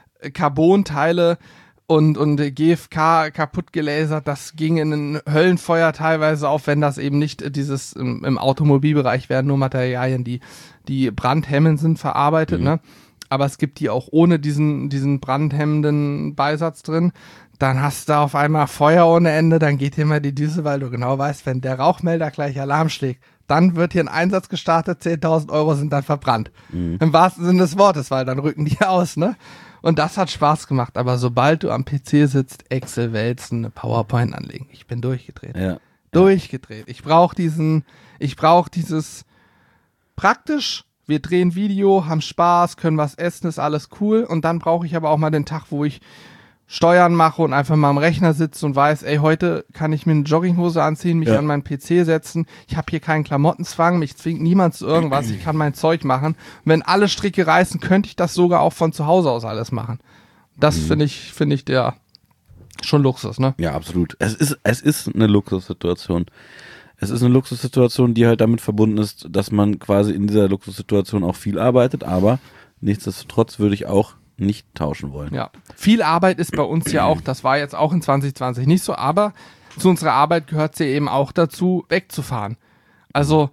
Carbon-Teile und, und G F K kaputt gelasert. Das ging in ein Höllenfeuer teilweise auf, wenn das eben nicht dieses im, im Automobilbereich werden nur Materialien, die, die brandhemmend sind, verarbeitet. Mhm. Ne? Aber es gibt die auch ohne diesen, diesen brandhemmenden Beisatz drin. Dann hast du auf einmal Feuer ohne Ende, dann geht dir mal die Düse, weil du genau weißt, wenn der Rauchmelder gleich Alarm schlägt, dann wird hier ein Einsatz gestartet, zehntausend Euro sind dann verbrannt. Mhm. Im wahrsten Sinne des Wortes, weil dann rücken die aus, ne? Und das hat Spaß gemacht, aber sobald du am P C sitzt, Excel wälzen, eine PowerPoint anlegen, ich bin durchgedreht. Ja. Durchgedreht. Ich brauche diesen, ich brauche dieses praktisch, wir drehen Video, haben Spaß, können was essen, ist alles cool und dann brauche ich aber auch mal den Tag, wo ich Steuern mache und einfach mal am Rechner sitze und weiß, ey, heute kann ich mir eine Jogginghose anziehen, mich ja. an meinen P C setzen, ich habe hier keinen Klamottenzwang, mich zwingt niemand zu irgendwas, ich kann mein Zeug machen. Und wenn alle Stricke reißen, könnte ich das sogar auch von zu Hause aus alles machen. Das mhm. finde ich, finde ich der schon Luxus, ne? Ja, absolut. Es ist, es ist eine Luxussituation. Es ist eine Luxussituation, die halt damit verbunden ist, dass man quasi in dieser Luxussituation auch viel arbeitet, aber nichtsdestotrotz würde ich auch nicht tauschen wollen. Ja, viel Arbeit ist bei uns ja auch, das war jetzt auch in zwanzig zwanzig nicht so, aber zu unserer Arbeit gehört es ja eben auch dazu, wegzufahren. Also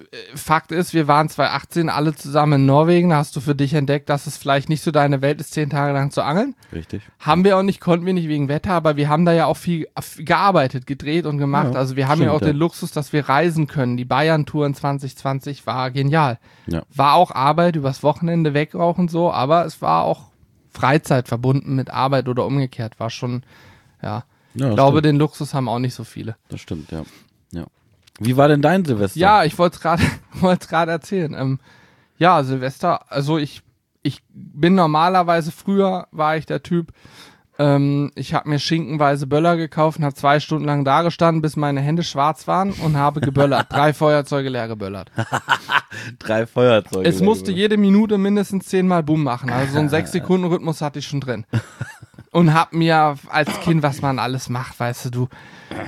Fakt ist, wir waren zwanzig achtzehn alle zusammen in Norwegen, da hast du für dich entdeckt, dass es vielleicht nicht so deine Welt ist, zehn Tage lang zu angeln. Richtig. Haben wir auch nicht, konnten wir nicht wegen Wetter, aber wir haben da ja auch viel gearbeitet, gedreht und gemacht. Ja, also wir haben stimmt, ja auch ja. den Luxus, dass wir reisen können. Die Bayern-Tour in zwanzig zwanzig war genial. Ja. War auch Arbeit, übers Wochenende wegrauchen so, aber es war auch Freizeit verbunden mit Arbeit oder umgekehrt. War schon, ja. ja ich glaube, stimmt. Den Luxus haben auch nicht so viele. Das stimmt, ja. ja. Wie war denn dein Silvester? Ja, ich wollte es gerade wollte gerade erzählen. Ähm, ja, Silvester, also ich ich bin normalerweise, früher war ich der Typ, ähm, ich habe mir schinkenweise Böller gekauft und habe zwei Stunden lang da gestanden, bis meine Hände schwarz waren und habe geböllert. Drei Feuerzeuge leer geböllert. Drei Feuerzeuge Es musste geböllert. Jede Minute mindestens zehnmal Bumm machen. Also so einen sechs Sekunden Rhythmus hatte ich schon drin. Und hab mir als Kind, was man alles macht, weißt du, du,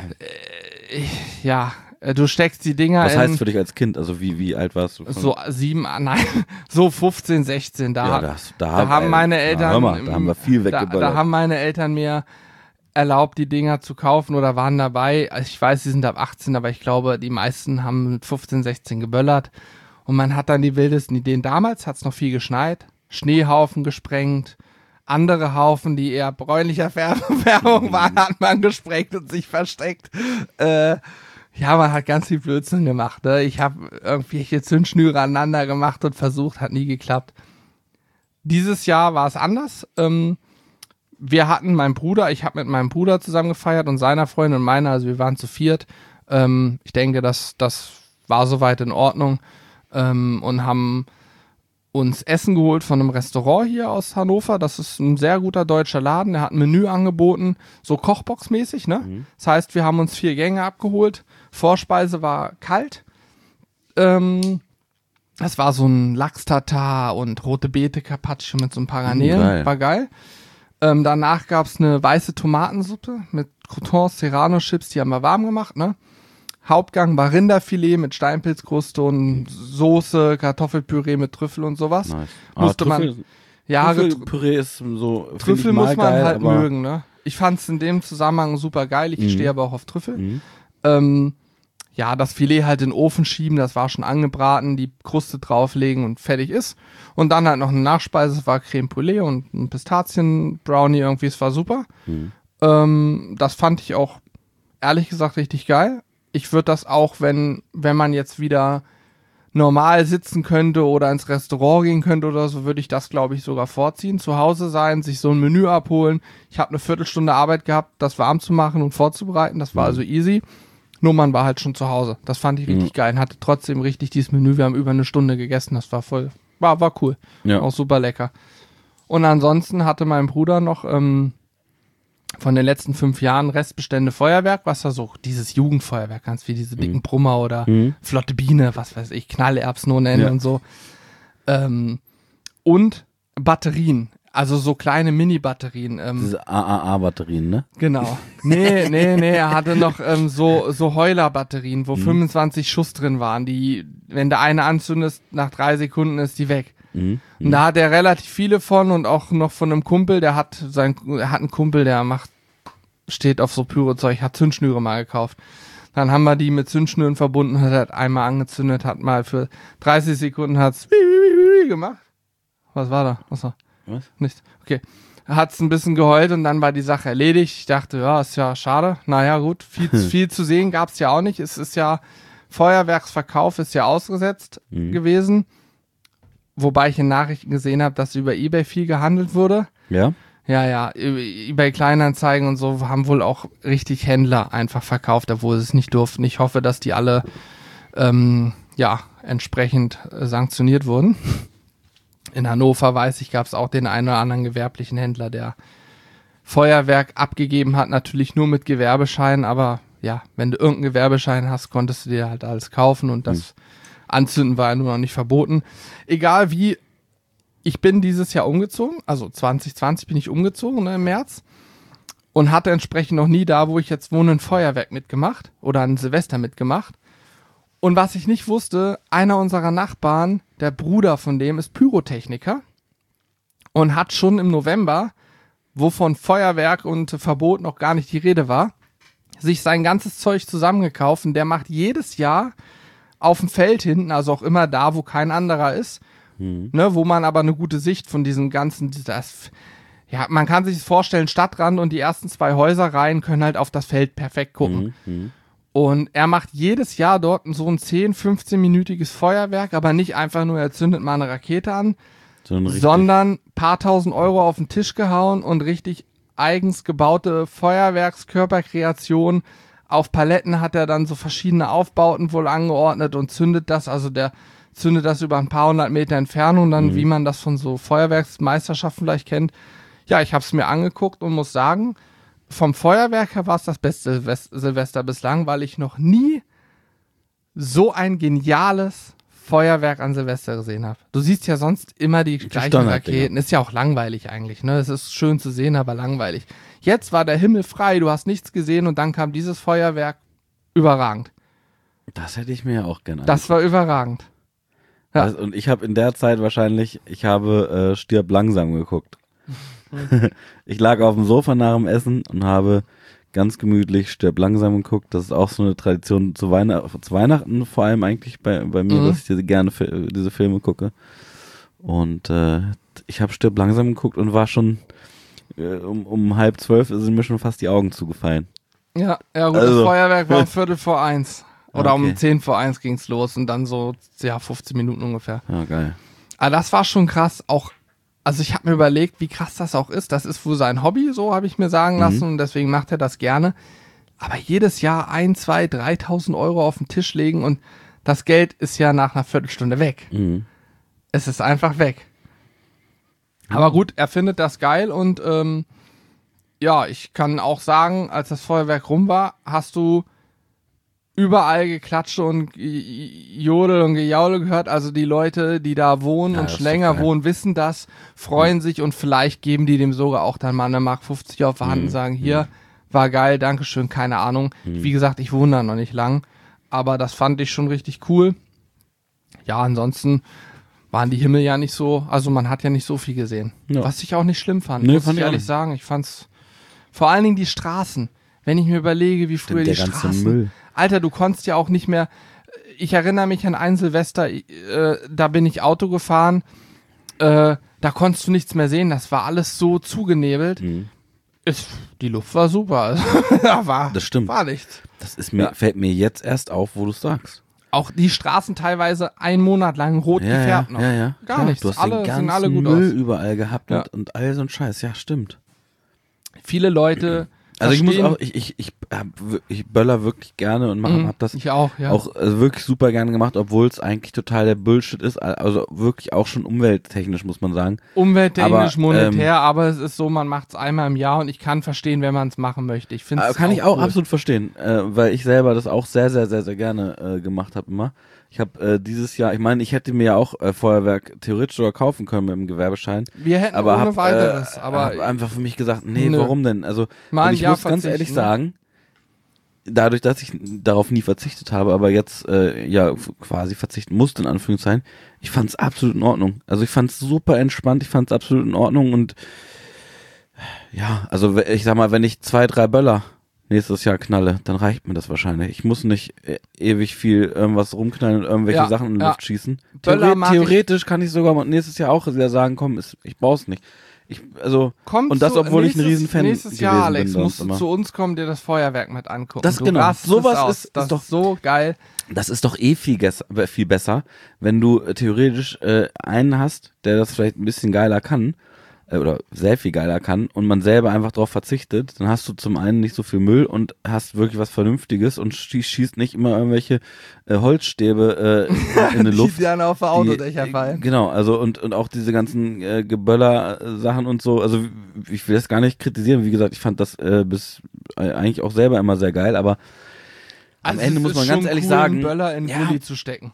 äh, ich, ja, du steckst die Dinger Was in... Was heißt für dich als Kind? Also wie, wie alt warst du? So sieben, nein, so fünfzehn, sechzehn. Da, ja, das, da, da haben, haben meine Eltern... hör mal, da haben wir viel weggeballert. Da, da haben meine Eltern mir erlaubt, die Dinger zu kaufen oder waren dabei. Also ich weiß, sie sind ab achtzehn, aber ich glaube, die meisten haben mit fünfzehn, sechzehn geböllert. Und man hat dann die wildesten Ideen. Damals hat es noch viel geschneit, Schneehaufen gesprengt, andere Haufen, die eher bräunlicher Färbung waren, hat man gesprengt und sich versteckt. Äh... Ja, man hat ganz viel Blödsinn gemacht. Ne? Ich habe irgendwelche Zündschnüre aneinander gemacht und versucht, hat nie geklappt. Dieses Jahr war es anders. Ähm, wir hatten meinen Bruder, ich habe mit meinem Bruder zusammen gefeiert und seiner Freundin und meiner, also wir waren zu viert. Ähm, ich denke, das, das war soweit in Ordnung ähm, und haben uns Essen geholt von einem Restaurant hier aus Hannover. Das ist ein sehr guter deutscher Laden. Der hat ein Menü angeboten, so Kochbox-mäßig, ne? Mhm. Das heißt, wir haben uns vier Gänge abgeholt. Vorspeise war kalt. Ähm, das war so ein Lachs-Tatar und rote Beete Carpaccio mit so ein paar Garnelen. Geil. War geil. Ähm, danach gab es eine weiße Tomatensuppe mit Croutons, Serrano-Chips, die haben wir warm gemacht, ne? Hauptgang war Rinderfilet mit Steinpilzkruste und Soße, Kartoffelpüree mit Trüffel und sowas. Nice. Musste Trüffel, man, ja, Trüffelpüree ist so. Trüffel ich muss man geil, halt aber mögen, ne? Ich fand es in dem Zusammenhang super geil. Ich Mhm. stehe aber auch auf Trüffel. Mhm. Ähm, ja, das Filet halt in den Ofen schieben, das war schon angebraten, die Kruste drauflegen und fertig ist. Und dann halt noch eine Nachspeise, das war Creme Brûlée und ein Pistazien-Brownie irgendwie, es war super. Mhm. Ähm, das fand ich auch, ehrlich gesagt, richtig geil. Ich würde das auch, wenn, wenn man jetzt wieder normal sitzen könnte oder ins Restaurant gehen könnte oder so, würde ich das, glaube ich, sogar vorziehen. Zu Hause sein, sich so ein Menü abholen. Ich habe eine Viertelstunde Arbeit gehabt, das warm zu machen und vorzubereiten. Das war Mhm. also easy. Nur man war halt schon zu Hause. Das fand ich richtig Mhm. geil und hatte trotzdem richtig dieses Menü. Wir haben über eine Stunde gegessen. Das war voll, war, war cool. Ja. Auch super lecker. Und ansonsten hatte mein Bruder noch ähm, von den letzten fünf Jahren Restbestände Feuerwerk, was da so, dieses Jugendfeuerwerk, ganz wie diese dicken Mhm. Brummer oder Mhm. Flotte Biene, was weiß ich, Knallerbsen ohne Ende Ja. und so. Ähm, und Batterien, also so kleine Mini-Batterien. Ähm, Diese A A A-Batterien, ne? genau. Nee, nee, nee, er hatte noch ähm, so, so Heuler-Batterien, wo Mhm. fünfundzwanzig Schuss drin waren, die, wenn der eine anzündest, nach drei Sekunden ist die weg. Mhm. Und da hat er relativ viele von und auch noch von einem Kumpel, der hat sein, er hat einen Kumpel, der macht, steht auf so Pyrozeug, hat Zündschnüre mal gekauft. Dann haben wir die mit Zündschnüren verbunden, hat er einmal angezündet, hat mal für dreißig Sekunden hat's gemacht. Was war da? Achso, Was? nichts. Okay. Hat's ein bisschen geheult und dann war die Sache erledigt. Ich dachte, ja, ist ja schade. Naja, gut, viel, viel zu sehen gab's ja auch nicht. Es ist ja, Feuerwerksverkauf ist ja ausgesetzt Mhm. gewesen. Wobei ich in Nachrichten gesehen habe, dass über eBay viel gehandelt wurde. Ja? Ja, ja, eBay Kleinanzeigen und so haben wohl auch richtig Händler einfach verkauft, obwohl sie es nicht durften. Ich hoffe, dass die alle ähm, ja, entsprechend äh, sanktioniert wurden. In Hannover, weiß ich, gab es auch den einen oder anderen gewerblichen Händler, der Feuerwerk abgegeben hat, natürlich nur mit Gewerbeschein, aber ja, wenn du irgendeinen Gewerbeschein hast, konntest du dir halt alles kaufen und das Anzünden war ja nur noch nicht verboten. Egal wie, ich bin dieses Jahr umgezogen, also zwanzig zwanzig bin ich umgezogen, ne, im März, und hatte entsprechend noch nie da, wo ich jetzt wohne, ein Feuerwerk mitgemacht oder ein Silvester mitgemacht. Und was ich nicht wusste, einer unserer Nachbarn, der Bruder von dem, ist Pyrotechniker und hat schon im November, wovon Feuerwerk und Verbot noch gar nicht die Rede war, sich sein ganzes Zeug zusammengekauft und der macht jedes Jahr auf dem Feld hinten, also auch immer da, wo kein anderer ist, Mhm. ne, wo man aber eine gute Sicht von diesem ganzen, das, ja, man kann sich das vorstellen, Stadtrand und die ersten zwei Häuserreihen können halt auf das Feld perfekt gucken. Mhm. Mhm. Und er macht jedes Jahr dort so ein zehn-, fünfzehn-minütiges Feuerwerk, aber nicht einfach nur, er zündet mal eine Rakete an, So ein richtig- sondern paar tausend Euro auf den Tisch gehauen und richtig eigens gebaute Feuerwerkskörperkreation. Auf Paletten hat er dann so verschiedene Aufbauten wohl angeordnet und zündet das, also der zündet das über ein paar hundert Meter Entfernung, dann Mhm. wie man das von so Feuerwerksmeisterschaften vielleicht kennt. Ja, ich habe es mir angeguckt und muss sagen, vom Feuerwerk her war es das beste Silvest- Silvester bislang, weil ich noch nie so ein geniales Feuerwerk an Silvester gesehen habe. Du siehst ja sonst immer die gleichen Standarddinger. Raketen. Ist ja auch langweilig eigentlich, ne? Es ist schön zu sehen, aber langweilig. Jetzt war der Himmel frei, du hast nichts gesehen und dann kam dieses Feuerwerk. Überragend. Das hätte ich mir ja auch gerne Das war überragend. ja. Also, und ich habe in der Zeit wahrscheinlich, ich habe äh, Stirb langsam geguckt. Ich lag auf dem Sofa nach dem Essen und habe ganz gemütlich Stirb langsam geguckt. Das ist auch so eine Tradition zu, Weihn- zu Weihnachten, vor allem eigentlich bei, bei mir, Mhm. dass ich diese, gerne Fi- diese Filme gucke. Und äh, ich habe Stirb langsam geguckt und war schon äh, um, um halb zwölf sind mir schon fast die Augen zugefallen. Ja, ja gut, Also. das Feuerwerk war um Viertel vor eins. Oder Okay. um zehn vor eins ging's los und dann so, ja, fünfzehn Minuten ungefähr. Ja, geil. Aber das war schon krass, auch also ich habe mir überlegt, wie krass das auch ist. Das ist wohl sein Hobby, so habe ich mir sagen lassen, Mhm. und deswegen macht er das gerne. Aber jedes Jahr ein, zwei, dreitausend Euro auf den Tisch legen und das Geld ist ja nach einer Viertelstunde weg. Mhm. Es ist einfach weg. Aber gut, er findet das geil und ähm, ja, ich kann auch sagen, als das Feuerwerk rum war, hast du überall Geklatsche und Jodel und Gejaule gehört. Also die Leute, die da wohnen Ja, und das ist schon doch länger geil. wohnen, wissen das, freuen sich und vielleicht geben die dem sogar auch dann mal eine Mark fünfzig auf die Hand Mhm. und sagen, hier, war geil, Dankeschön, keine Ahnung. Mhm. Wie gesagt, ich wohne da noch nicht lang, aber das fand ich schon richtig cool. Ja, ansonsten waren die Himmel ja nicht so, also man hat ja nicht so viel gesehen. Ja. Was ich auch nicht schlimm fand, Nee, muss fand ich ich auch ehrlich nicht. sagen. Ich fand's, vor allen Dingen die Straßen. Wenn ich mir überlege, wie früher Der die ganze Straßen... Müll. Alter, du konntest ja auch nicht mehr... Ich erinnere mich an ein Silvester, äh, da bin ich Auto gefahren, äh, da konntest du nichts mehr sehen, das war alles so zugenebelt. Mhm. Ist, die Luft war super, also, da war, Das stimmt. war nichts. Das ist mir, Ja. fällt mir jetzt erst auf, wo du es sagst. Auch die Straßen teilweise einen Monat lang rot Ja, gefärbt ja, noch. ja, ja. Gar Klar, nichts, Du hast alle, den ganzen sehen alle gut Müll aus. überall gehabt Ja. und, und all so ein Scheiß. Ja, stimmt. Viele Leute Also ich muss verstehen- auch, ich, ich, ich, hab wir- ich böller wirklich gerne und mach, Mhm, hab das ich auch, ja. auch also wirklich super gerne gemacht, obwohl es eigentlich total der Bullshit ist. Also wirklich auch schon umwelttechnisch, muss man sagen. Umwelttechnisch, aber, monetär, aber es ist so, man macht es einmal im Jahr und ich kann verstehen, wenn man es machen möchte. Ich finde Äh, es kann ich auch cool. absolut verstehen, äh, weil ich selber das auch sehr, sehr, sehr, sehr gerne äh, gemacht habe immer. Ich habe äh, dieses Jahr, ich meine, ich hätte mir ja auch äh, Feuerwerk theoretisch sogar kaufen können mit dem Gewerbeschein. Wir hätten Aber ohne hab, weiteres, äh, aber hab einfach für mich gesagt, nee, Nö. warum denn? Also Mal und ein ich Jahr muss ganz verzichten, ehrlich ne? sagen, dadurch, dass ich darauf nie verzichtet habe, aber jetzt äh, ja f- quasi verzichten musste, in Anführungszeichen, ich fand es absolut in Ordnung. Also ich fand es super entspannt, ich fand es absolut in Ordnung und ja, also we- ich sag mal, wenn ich zwei, drei Böller nächstes Jahr knalle, dann reicht mir das wahrscheinlich. Ich muss nicht äh, ewig viel irgendwas rumknallen und irgendwelche Ja, Sachen in die ja. Luft schießen. Böller Theore mag ich- theoretisch kann ich sogar nächstes Jahr auch wieder sagen, komm, ist, ich brauch's nicht. Ich, also, Kommt und das, zu- obwohl ich ein nächstes- Riesenfan Nächstes gewesen Jahr, Alex, bin. musst sonst du immer. zu uns kommen, dir das Feuerwerk mit angucken. Das du genau, rastest sowas aus. ist- das ist doch- so geil. Das ist doch eh viel, ges- äh, viel besser, wenn du äh, theoretisch äh, einen hast, der das vielleicht ein bisschen geiler kann, äh, oder sehr viel geiler kann, und man selber einfach drauf verzichtet, dann hast du zum einen nicht so viel Müll und hast wirklich was Vernünftiges und schie schießt nicht immer irgendwelche äh, Holzstäbe äh, in die Luft. Die dann auf die- Autodächer äh, fallen. Genau, also und, und auch diese ganzen äh, Geböller-Sachen und so, also w- ich will das gar nicht kritisieren, wie gesagt, ich fand das äh, bis äh, eigentlich auch selber immer sehr geil, aber am Also Ende es muss ist man ganz schon ehrlich cool, sagen, einen Böller in den ja. Gully zu stecken.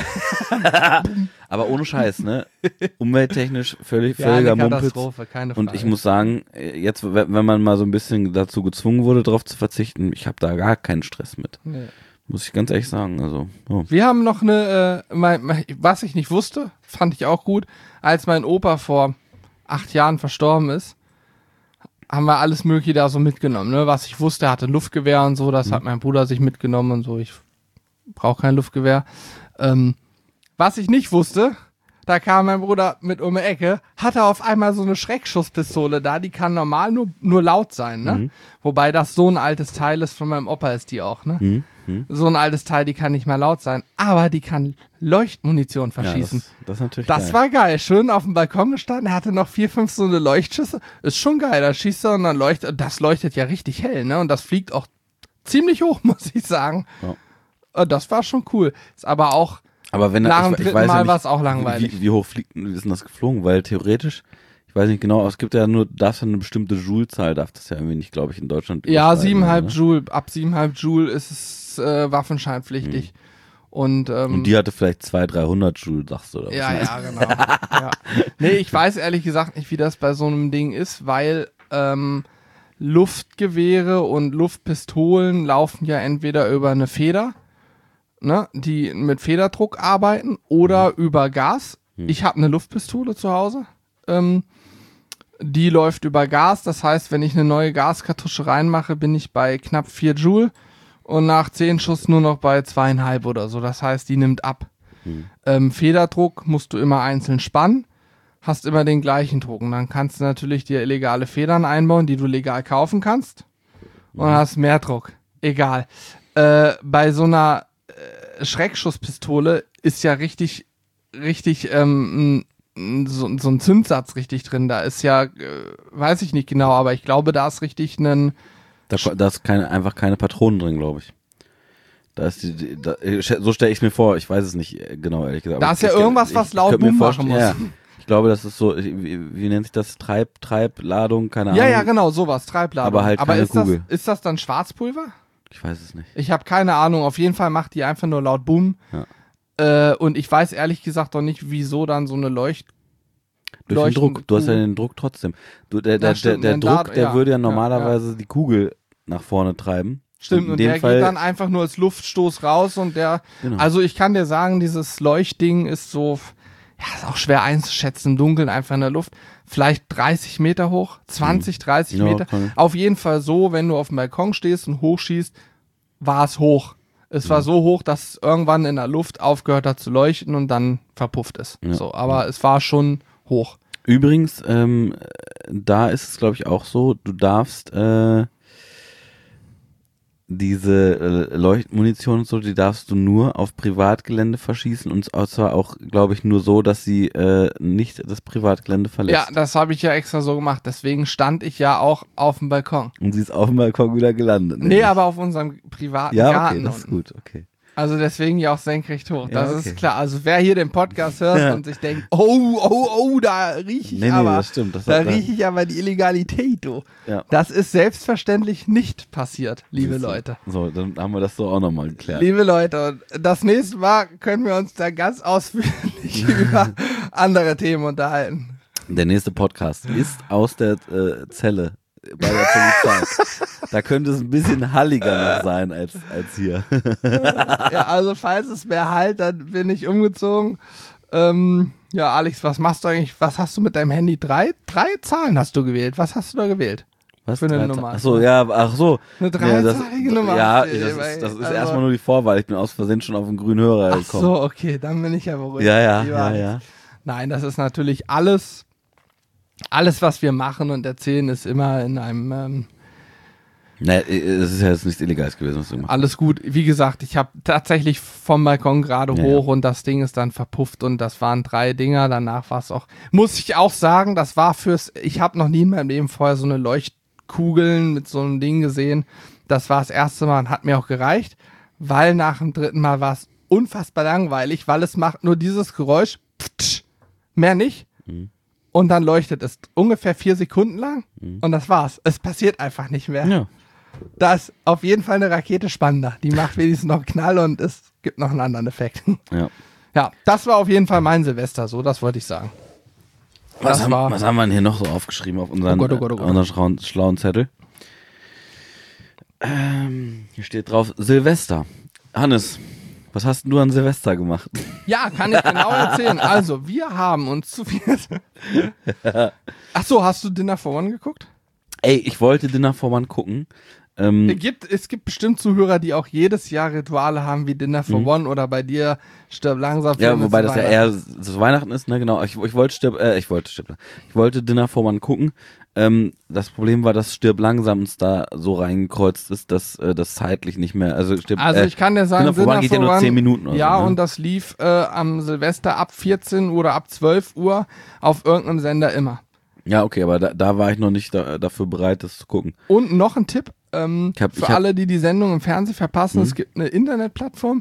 aber ohne Scheiß, ne? Umwelttechnisch völlig, Ja, völliger eine Mumpitz. Katastrophe, keine Frage. Und ich muss sagen, äh, jetzt, w- wenn man mal so ein bisschen dazu gezwungen wurde, darauf zu verzichten, ich habe da gar keinen Stress mit. Nee. Muss ich ganz ehrlich sagen. Also, oh. Wir haben noch eine, äh, mein, mein, was ich nicht wusste, fand ich auch gut, als mein Opa vor acht Jahren verstorben ist, haben wir alles Mögliche da so mitgenommen. Ne? Was ich wusste, er hatte ein Luftgewehr und so, das Mhm. hat mein Bruder sich mitgenommen und so. Ich brauche kein Luftgewehr. Ähm, was ich nicht wusste, da kam mein Bruder mit um die Ecke, hatte auf einmal so eine Schreckschusspistole da, die kann normal nur, nur laut sein, ne? Mhm. Wobei das so ein altes Teil ist, von meinem Opa ist die auch, ne? Hm? Hm? So ein altes Teil, die kann nicht mehr laut sein, aber die kann Leuchtmunition Ja, verschießen. das, das ist natürlich das geil. war geil. Schön auf dem Balkon gestanden, er hatte noch vier, fünf so eine Leuchtschüsse. Ist schon geil, da schießt er und dann leuchtet, das leuchtet ja richtig hell, ne? Und das fliegt auch ziemlich hoch, muss ich sagen. Ja. Und das war schon cool. Ist aber auch, Aber wenn nach er, dem ich, ich dritten weiß ja Mal nicht, war's auch langweilig. Wie, wie hoch fliegt, wie ist denn das geflogen? Weil theoretisch, ich weiß nicht genau, es gibt ja nur, darfst ja eine bestimmte Joule-Zahl, darf das ja irgendwie nicht, glaube ich, in Deutschland ja, überschreiten, siebeneinhalb ne? Joule, ab siebeneinhalb Joule ist es äh, waffenscheinpflichtig. Und, ähm, Und die hatte vielleicht zweihundert, dreihundert Joule, sagst du, oder was? Ja, ja, genau. ja. Nee, ich weiß ehrlich gesagt nicht, wie das bei so einem Ding ist, weil ähm, Luftgewehre und Luftpistolen laufen ja entweder über eine Feder, ne, die mit Federdruck arbeiten, oder Mhm. über Gas. Mhm. Ich habe eine Luftpistole zu Hause. Ähm, die läuft über Gas, das heißt, wenn ich eine neue Gaskartusche reinmache, bin ich bei knapp vier Joule und nach zehn Schuss nur noch bei zweieinhalb oder so. Das heißt, die nimmt ab. Mhm. Ähm, Federdruck musst du immer einzeln spannen, hast immer den gleichen Druck. Und dann kannst du natürlich dir illegale Federn einbauen, die du legal kaufen kannst. Und hast mehr Druck. Egal. Äh, bei so einer äh, Schreckschusspistole ist ja richtig, richtig ähm, so, so ein Zündsatz richtig drin. Da ist ja, äh, weiß ich nicht genau, aber ich glaube, da ist richtig ein... Da, da ist keine, einfach keine Patronen drin, glaube ich. Da ist die, die da, so stelle ich es mir vor, ich weiß es nicht genau, ehrlich gesagt. Da Aber ist ja ich, irgendwas, ich, was ich, laut ich Boom machen muss. Ja, ich glaube, das ist so, wie, wie nennt sich das? Treib, Treibladung, keine Ahnung. Ja, ja, genau, sowas, Treibladung. Aber halt aber keine ist Kugel. Das, ist das dann Schwarzpulver? Ich weiß es nicht. Ich habe keine Ahnung, auf jeden Fall macht die einfach nur laut Boom. Ja. Äh, und ich weiß ehrlich gesagt noch nicht, wieso dann so eine Leucht... Durch den Druck, du hast ja den Druck trotzdem. Du, der der, der, der Druck, der ja, würde ja normalerweise ja, ja. die Kugel nach vorne treiben. Stimmt, und, und der Fall geht dann einfach nur als Luftstoß raus und der, genau. Also ich kann dir sagen, dieses Leuchtding ist so, ja, ist auch schwer einzuschätzen im Dunkeln, einfach in der Luft, vielleicht dreißig Meter hoch, zwanzig, dreißig ja, Meter. Kann. Auf jeden Fall so, wenn du auf dem Balkon stehst und hochschießt, war es hoch. Es ja. war so hoch, dass es irgendwann in der Luft aufgehört hat zu leuchten und dann verpufft ist. Ja. So, aber ja. es war schon hoch. Übrigens, ähm, da ist es, glaube ich, auch so, du darfst äh, diese äh, Leuchtmunition und so, die darfst du nur auf Privatgelände verschießen und zwar auch, glaube ich, nur so, dass sie äh, nicht das Privatgelände verlässt. Ja, das habe ich ja extra so gemacht, deswegen stand ich ja auch auf dem Balkon. Und sie ist auf dem Balkon wieder gelandet. Nee, aber auf unserem privaten ja, Garten. Ja, okay, das ist gut, okay. Also deswegen ja auch senkrecht hoch. Das ja, okay. ist klar. Also wer hier den Podcast hört ja. und sich denkt, oh, oh, oh, da rieche ich nee, aber, nee, das stimmt. Das da rieche ich aber die Illegalität, du. Ja. Das ist selbstverständlich nicht passiert, liebe so. Leute. So, dann haben wir das so auch nochmal geklärt. Liebe Leute, das nächste Mal können wir uns da ganz ausführlich über andere Themen unterhalten. Der nächste Podcast ist aus der äh, Zelle bei der Polizei. Da könnte es ein bisschen halliger noch sein als, als hier. Ja, also falls es mehr halt, dann bin ich umgezogen. Ähm, ja, Alex, was machst du eigentlich? Was hast du mit deinem Handy? Drei, drei Zahlen hast du gewählt. Was hast du da gewählt? Was für eine drei Nummer? Ach so, ja, ach so. Eine dreizahlige ja, Nummer. Ja, das ist, das ist also erstmal nur die Vorwahl. Ich bin aus Versehen schon auf den grünen Hörer ach gekommen. So, okay, dann bin ich ja beruhigt. Ja, ja, ja, ja. Nein, das ist natürlich alles, alles, was wir machen und erzählen, ist immer in einem... Ähm, Nee, es ist ja jetzt nichts Illegales gewesen, was du gemacht hast. Alles gut. Wie gesagt, ich habe tatsächlich vom Balkon gerade ja, hoch ja. und das Ding ist dann verpufft und das waren drei Dinger. Danach war es auch, muss ich auch sagen, das war fürs, ich habe noch nie in meinem Leben vorher so eine Leuchtkugeln mit so einem Ding gesehen. Das war das erste Mal und hat mir auch gereicht, weil nach dem dritten Mal war es unfassbar langweilig, weil es macht nur dieses Geräusch, pftsch, mehr nicht. Mhm. Und dann leuchtet es ungefähr vier Sekunden lang mhm. und das war's. Es passiert einfach nicht mehr. Ja. Da ist auf jeden Fall eine Rakete spannender. Die macht wenigstens noch einen Knall und es gibt noch einen anderen Effekt. Ja. Ja, das war auf jeden Fall mein Silvester, so, das wollte ich sagen. Was haben, was haben wir denn hier noch so aufgeschrieben auf unseren, oh Gott, oh Gott, oh Gott. unseren schlauen, schlauen Zettel? Ähm, hier steht drauf Silvester. Hannes, was hast denn du an Silvester gemacht? Ja, kann ich genau erzählen. Also, wir haben uns zu viel... Ach so, hast du Dinner for One geguckt? Ey, ich wollte Dinner for One gucken. Ähm, es, gibt, es gibt bestimmt Zuhörer, die auch jedes Jahr Rituale haben wie Dinner for mhm. One oder bei dir Stirb langsam. Ja, wobei das ja eher so Weihnachten ist, ne, genau. Ich, ich wollte Stirb, äh, ich wollte Stirb, ich wollte Dinner for One gucken. Ähm, das Problem war, dass Stirb langsam uns da so reingekreuzt ist, dass äh, das zeitlich nicht mehr, also Stirb, Also ich kann dir sagen, Dinner for One geht ja nur zehn Minuten oder ja, so, ne? Und das lief äh, am Silvester ab vierzehn Uhr oder ab zwölf Uhr auf irgendeinem Sender immer. Ja, okay, aber da, da war ich noch nicht da, dafür bereit, das zu gucken. Und noch ein Tipp, ähm, ich hab, für ich hab, alle, die die Sendung im Fernsehen verpassen, mhm. es gibt eine Internetplattform,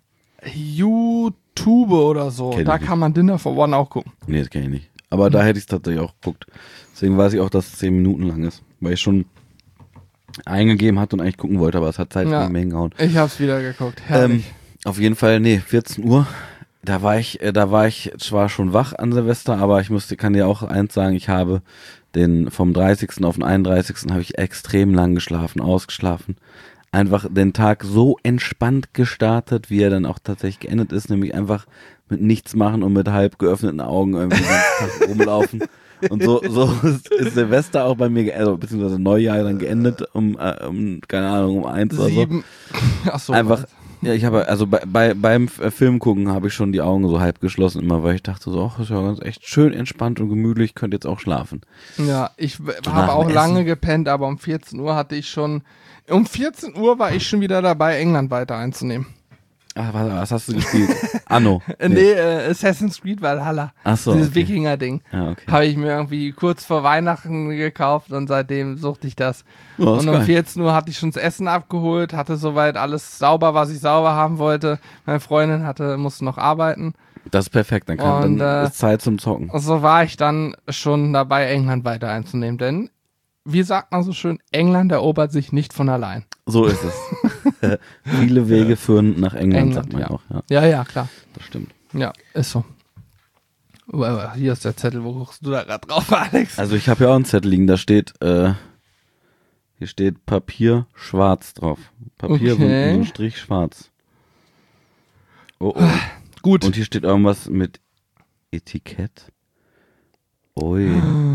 YouTube oder so, kenn da kann man Dinner for One auch gucken. Nee, das kenne ich nicht. Aber mhm. da hätte ich es tatsächlich auch geguckt. Deswegen weiß ich auch, dass es zehn Minuten lang ist, weil ich schon eingegeben hatte und eigentlich gucken wollte, aber es hat zeitlich ja, nicht mehr hingehauen. Ich hab's wieder geguckt, ähm, Auf jeden Fall, nee, vierzehn Uhr. Da war ich, äh, da war ich zwar schon wach an Silvester, aber ich musste, kann dir auch eins sagen, ich habe den vom dreißigsten auf den einunddreißigsten habe ich extrem lang geschlafen, ausgeschlafen. Einfach den Tag so entspannt gestartet, wie er dann auch tatsächlich geendet ist, nämlich einfach mit nichts machen und mit halb geöffneten Augen irgendwie den ganzen Tag rumlaufen. Und so, so ist, ist Silvester auch bei mir, ge- also beziehungsweise Neujahr dann geendet um, äh, um keine Ahnung, um eins Sieben. oder so. Ach so. Einfach, ja, ich habe, also bei, bei beim Film gucken habe ich schon die Augen so halb geschlossen immer, weil ich dachte so, ach, ist ja ganz echt schön entspannt und gemütlich, könnte jetzt auch schlafen. Ja, ich w- habe auch lange gepennt, aber um vierzehn Uhr hatte ich schon, um vierzehn Uhr war ich schon wieder dabei, England weiter einzunehmen. Ach, was, was hast du gespielt? Anno. Nee, nee äh, Assassin's Creed Valhalla. Ach so. Dieses Okay. Wikinger-Ding. Ja, okay. Habe ich mir irgendwie kurz vor Weihnachten gekauft und seitdem suchte ich das. Ja, ist und um geil. vierzehn Uhr hatte ich schon das Essen abgeholt, hatte soweit alles sauber, was ich sauber haben wollte. Meine Freundin hatte, musste noch arbeiten. Das ist perfekt, dann, kann, Und, dann äh, ist Zeit zum Zocken. Und so war ich dann schon dabei, England weiter einzunehmen. Denn, wie sagt man so schön, England erobert sich nicht von allein. So ist es. Viele Wege führen nach England, England, sagt man ja. auch. Ja, Ja, ja, klar. das stimmt. Ja, ist so. Uh, hier ist der Zettel, wo guckst du da gerade drauf, Alex? Also ich habe ja auch einen Zettel liegen, da steht, äh, hier steht Papier schwarz drauf. Papier Okay. und so ein Strich schwarz. Oh, oh. Gut. Und hier steht irgendwas mit Etikett. Ui.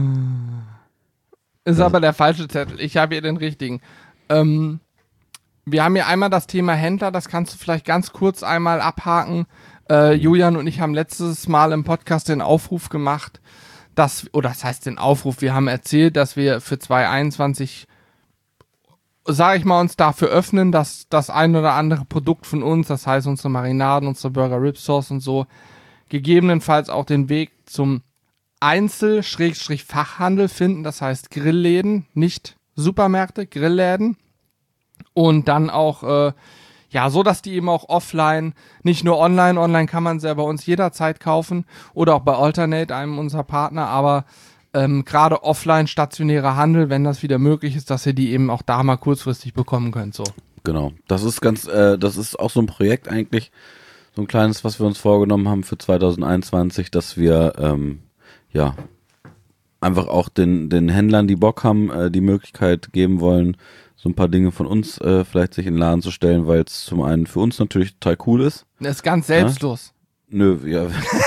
Ist aber der falsche Zettel. Ich habe hier den richtigen. Ähm, wir haben hier einmal das Thema Händler, das kannst du vielleicht ganz kurz einmal abhaken. Äh, Julian und ich haben letztes Mal im Podcast den Aufruf gemacht, dass, oder das heißt den Aufruf, wir haben erzählt, dass wir für zwanzig einundzwanzig, sage ich mal, uns dafür öffnen, dass das ein oder andere Produkt von uns, das heißt unsere Marinaden, unsere Burger Rib Sauce und so, gegebenenfalls auch den Weg zum Einzel-Fachhandel finden, das heißt Grillläden, nicht Supermärkte, Grillläden. Und dann auch, äh, ja, so, dass die eben auch offline, nicht nur online, online kann man sie ja bei uns jederzeit kaufen oder auch bei Alternate, einem unserer Partner, aber ähm, gerade offline stationärer Handel, wenn das wieder möglich ist, dass ihr die eben auch da mal kurzfristig bekommen könnt, so. Genau. Das ist ganz, äh, das ist auch so ein Projekt eigentlich, so ein kleines, was wir uns vorgenommen haben für zwanzig einundzwanzig, dass wir, ähm, ja, einfach auch den, den Händlern, die Bock haben, äh, die Möglichkeit geben wollen, so ein paar Dinge von uns äh, vielleicht sich in den Laden zu stellen, weil es zum einen für uns natürlich total cool ist. Das ist ganz selbstlos. Nö, ja.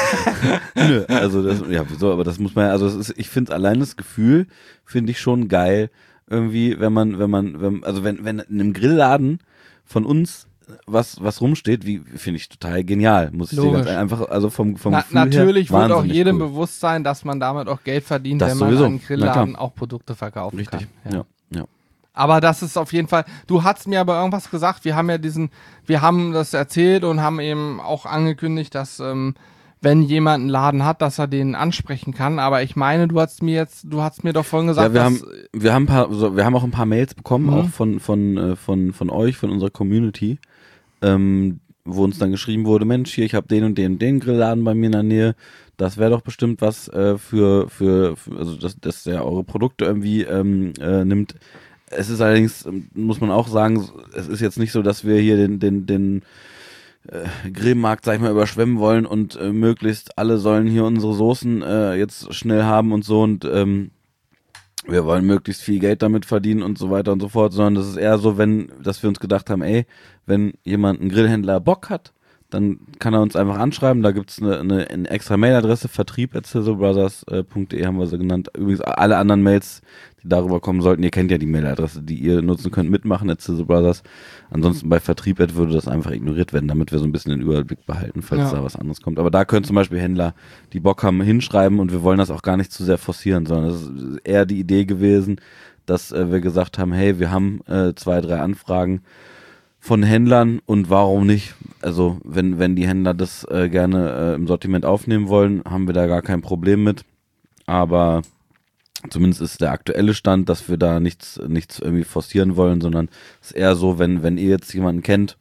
Nö, also das, ja, wieso, aber das muss man ja, also das ist, ich finde allein das Gefühl, finde ich schon geil, irgendwie, wenn man, wenn man, wenn, also wenn, wenn in einem Grillladen von uns was, was rumsteht, wie, finde ich total genial, muss ich dir Logisch. ganz einfach, also vom, vom Na, Gefühl her, natürlich wird auch wahnsinnig jedem cool. bewusst sein, dass man damit auch Geld verdient, Das wenn man sowieso. einen Na Grillladen klar. auch Produkte verkaufen Richtig, kann. ja, ja. Aber das ist auf jeden Fall, du hast mir aber irgendwas gesagt, wir haben ja diesen, wir haben das erzählt und haben eben auch angekündigt, dass ähm, wenn jemand einen Laden hat, dass er den ansprechen kann, aber ich meine, du hast mir jetzt, du hast mir doch vorhin gesagt, Ja, wir dass, haben, wir haben ein paar, so, wir haben auch ein paar Mails bekommen, Mhm. auch von, von, äh, von, von euch, von unserer Community, ähm, wo uns dann geschrieben wurde, Mensch, hier, ich habe den und den und den Grillladen bei mir in der Nähe, das wäre doch bestimmt was äh, für, für, für, also dass, dass der eure Produkte irgendwie ähm, äh, nimmt. Es ist allerdings, muss man auch sagen, es ist jetzt nicht so, dass wir hier den, den, den äh, Grillmarkt, sag ich mal, überschwemmen wollen und äh, möglichst alle sollen hier unsere Soßen äh, jetzt schnell haben und so und ähm, wir wollen möglichst viel Geld damit verdienen und so weiter und so fort, sondern das ist eher so, wenn, dass wir uns gedacht haben, ey, wenn jemand, ein Grillhändler Bock hat, dann kann er uns einfach anschreiben, da gibt's eine, eine, eine extra Mailadresse, vertrieb at sizzlebrothers punkt de haben wir sie genannt. Übrigens alle anderen Mails, die darüber kommen sollten, ihr kennt ja die Mailadresse, die ihr nutzen könnt, mitmachen at sizzlebrothers. Ansonsten bei vertrieb würde das einfach ignoriert werden, damit wir so ein bisschen den Überblick behalten, falls Ja. da was anderes kommt. Aber da können zum Beispiel Händler, die Bock haben, hinschreiben und wir wollen das auch gar nicht zu sehr forcieren, sondern es ist eher die Idee gewesen, dass äh, wir gesagt haben, hey, wir haben äh, zwei, drei Anfragen von Händlern und warum nicht? Also wenn wenn die Händler das äh, gerne äh, im Sortiment aufnehmen wollen, haben wir da gar kein Problem mit. Aber zumindest ist der aktuelle Stand, dass wir da nichts nichts irgendwie forcieren wollen, sondern es ist eher so, wenn wenn ihr jetzt jemanden kennt,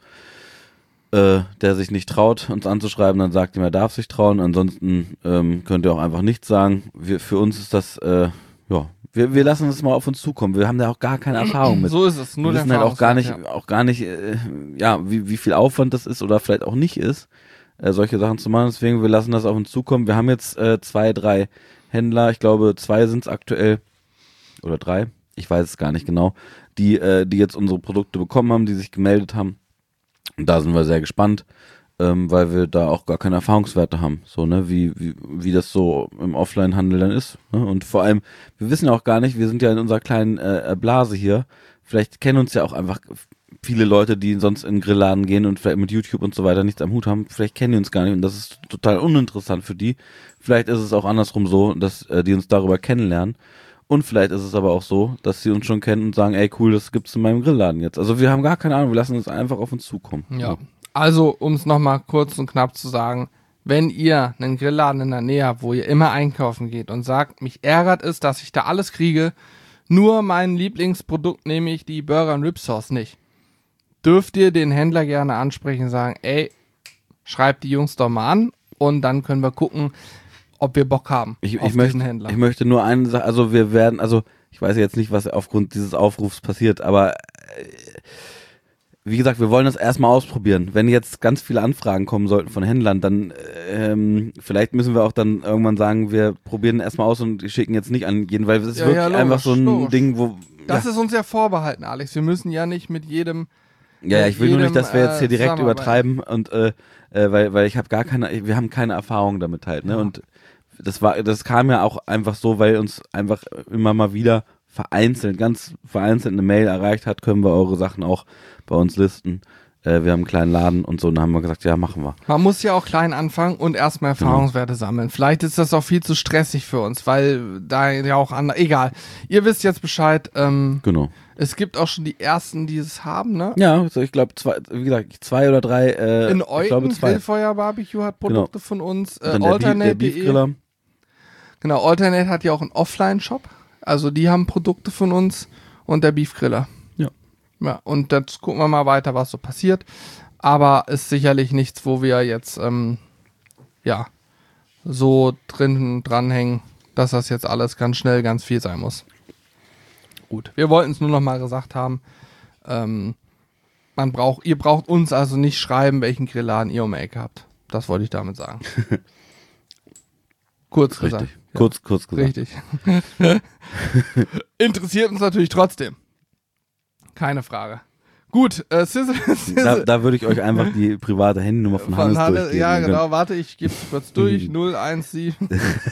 äh, der sich nicht traut, uns anzuschreiben, dann sagt ihm, er darf sich trauen. Ansonsten ähm, könnt ihr auch einfach nichts sagen. Wir, für uns ist das äh, ja, wir, wir lassen es mal auf uns zukommen. Wir haben da auch gar keine Erfahrung mit. so ist es, nur wir der wissen halt auch gar nicht, Erfahrungswert, auch gar nicht, äh, ja, wie, wie viel Aufwand das ist oder vielleicht auch nicht ist, äh, solche Sachen zu machen. Deswegen, wir lassen das auf uns zukommen. Wir haben jetzt äh, zwei, drei Händler, ich glaube zwei sind es aktuell, oder drei, ich weiß es gar nicht genau, die, äh, die jetzt unsere Produkte bekommen haben, die sich gemeldet haben. Und da sind wir sehr gespannt, ähm, weil wir da auch gar keine Erfahrungswerte haben, so, ne, wie, wie, wie das so im Offline-Handel dann ist, ne? Und vor allem, wir wissen ja auch gar nicht, wir sind ja in unserer kleinen äh, Blase hier, vielleicht kennen uns ja auch einfach viele Leute, die sonst in den Grillladen gehen und vielleicht mit YouTube und so weiter nichts am Hut haben, vielleicht kennen die uns gar nicht und das ist total uninteressant für die. Vielleicht ist es auch andersrum so, dass äh, die uns darüber kennenlernen. Und vielleicht ist es aber auch so, dass sie uns schon kennen und sagen, ey cool, das gibt's in meinem Grillladen jetzt. Also wir haben gar keine Ahnung, wir lassen es einfach auf uns zukommen. Ja. Also, um es nochmal kurz und knapp zu sagen, wenn ihr einen Grillladen in der Nähe habt, wo ihr immer einkaufen geht und sagt, mich ärgert es, dass ich da alles kriege, nur mein Lieblingsprodukt nehme ich die Burger und Rib Sauce nicht, dürft ihr den Händler gerne ansprechen und sagen, ey, schreibt die Jungs doch mal an und dann können wir gucken, ob wir Bock haben ich, auf ich diesen möchte, Händler. Ich möchte nur eine Sache, also wir werden, also ich weiß jetzt nicht, was aufgrund dieses Aufrufs passiert, aber äh, wie gesagt, wir wollen das erstmal ausprobieren. Wenn jetzt ganz viele Anfragen kommen sollten von Händlern, dann ähm, vielleicht müssen wir auch dann irgendwann sagen, wir probieren erstmal aus und schicken jetzt nicht an jeden, weil das ist Ja, wirklich ja, logisch, einfach so ein logisch. Ding, wo... Das ja. ist uns ja vorbehalten, Alex. Wir müssen ja nicht mit jedem... Ja, ja, ich will jedem, nur nicht, dass wir jetzt hier äh, direkt zusammenarbeiten. übertreiben und äh, äh, weil, weil ich habe gar keine, wir haben keine Erfahrung damit halt, ne? Ja. Und das war, das kam ja auch einfach so, weil uns einfach immer mal wieder vereinzelt, ganz vereinzelt eine Mail erreicht hat, können wir eure Sachen auch bei uns listen. Äh, wir haben einen kleinen Laden und so, und dann haben wir gesagt, ja, machen wir. Man muss ja auch klein anfangen und erstmal Erfahrungswerte sammeln. Vielleicht ist das auch viel zu stressig für uns, weil da ja auch andere... Egal. Ihr wisst jetzt Bescheid. Ähm, Genau. es gibt auch schon die Ersten, die es haben, ne? Ja, also ich glaube, zwei, wie gesagt, zwei oder drei, äh, In ich glaube Euten, zwei. Grillfeuer Barbecue hat Produkte von uns. Und Äh, dann der, Beef, der Alternate.de. Beefgriller. Genau, Alternate hat ja auch einen Offline-Shop. Also die haben Produkte von uns und der Beefgriller. Ja. Ja, und jetzt gucken wir mal weiter, was so passiert. Aber ist sicherlich nichts, wo wir jetzt ähm, ja so drin dranhängen, dass das jetzt alles ganz schnell, ganz viel sein muss. Gut, wir wollten es nur noch mal gesagt haben. Ähm, man braucht, ihr braucht uns also nicht schreiben, welchen Grillladen ihr um die Ecke habt. Das wollte ich damit sagen. Kurz Richtig. gesagt. Ja. Kurz, kurz gesagt. Richtig. Interessiert uns natürlich trotzdem. Keine Frage. Gut, äh, Sizzle, Sizzle. Da, da würde ich euch einfach die private Handynummer von, Von Hannes Hannes, durchgeben. ja, Dann- genau, warte, ich gebe es kurz durch. null eins sieben.